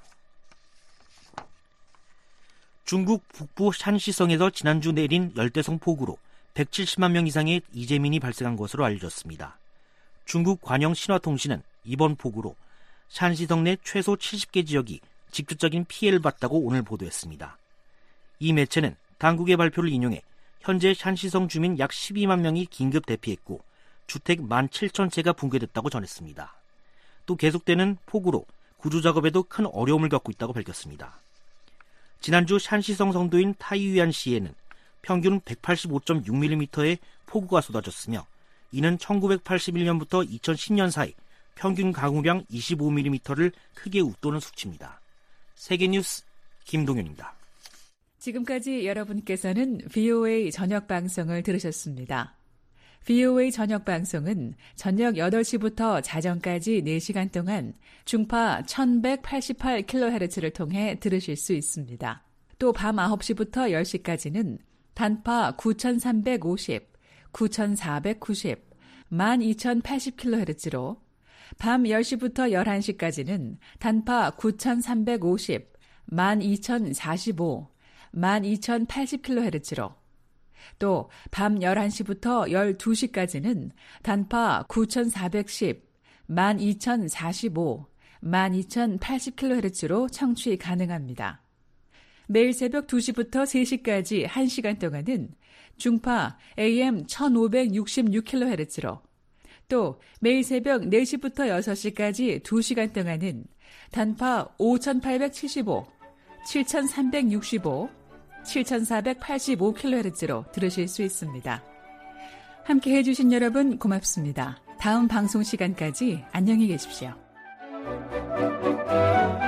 Z: 중국 북부 샨시성에서 지난주 내린 열대성 폭우로 백칠십만 명 이상의 이재민이 발생한 것으로 알려졌습니다. 중국 관영 신화통신은 이번 폭우로 샨시성 내 최소 칠십 개 지역이 직접적인 피해를 봤다고 오늘 보도했습니다. 이 매체는 당국의 발표를 인용해 현재 샨시성 주민 약 십이만 명이 긴급 대피했고 주택 만 칠천 채가 붕괴됐다고 전했습니다. 또 계속되는 폭우로 구조작업에도 큰 어려움을 겪고 있다고 밝혔습니다. 지난주 샨시성 성도인 타이유안시에는 평균 백팔십오 점 육 밀리미터의 폭우가 쏟아졌으며 이는 천구백팔십일 년부터 이천십 년 사이 평균 강우량 이십오 밀리미터를 크게 웃도는 수치입니다. 세계뉴스 김동현입니다.
J: 지금까지 여러분께서는 브이오에이 저녁 방송을 들으셨습니다. 브이오에이 저녁 방송은 저녁 여덟 시부터 자정까지 네 시간 동안 중파 천백팔십팔 킬로헤르츠를 통해 들으실 수 있습니다. 또 밤 아홉 시부터 열 시까지는 단파 구천삼백오십, 구천사백구십, 만 이천팔십 킬로헤르츠로 밤 열 시부터 열한 시까지는 단파 구천삼백오십, 만 이천사십오, 만 이천팔십 킬로헤르츠로 또 밤 열한 시부터 열두 시까지는 단파 구천사백십, 만 이천사십오, 만 이천팔십 킬로헤르츠로 청취 가능합니다. 매일 새벽 두 시부터 세 시까지 한 시간 동안은 중파 에이엠 천오백육십육 킬로헤르츠로, 또 매일 새벽 네 시부터 여섯 시까지 두 시간 동안은 단파 오천팔백칠십오, 칠천삼백육십오, 칠천사백팔십오 킬로헤르츠로 들으실 수 있습니다. 함께 해주신 여러분 고맙습니다. 다음 방송 시간까지 안녕히 계십시오.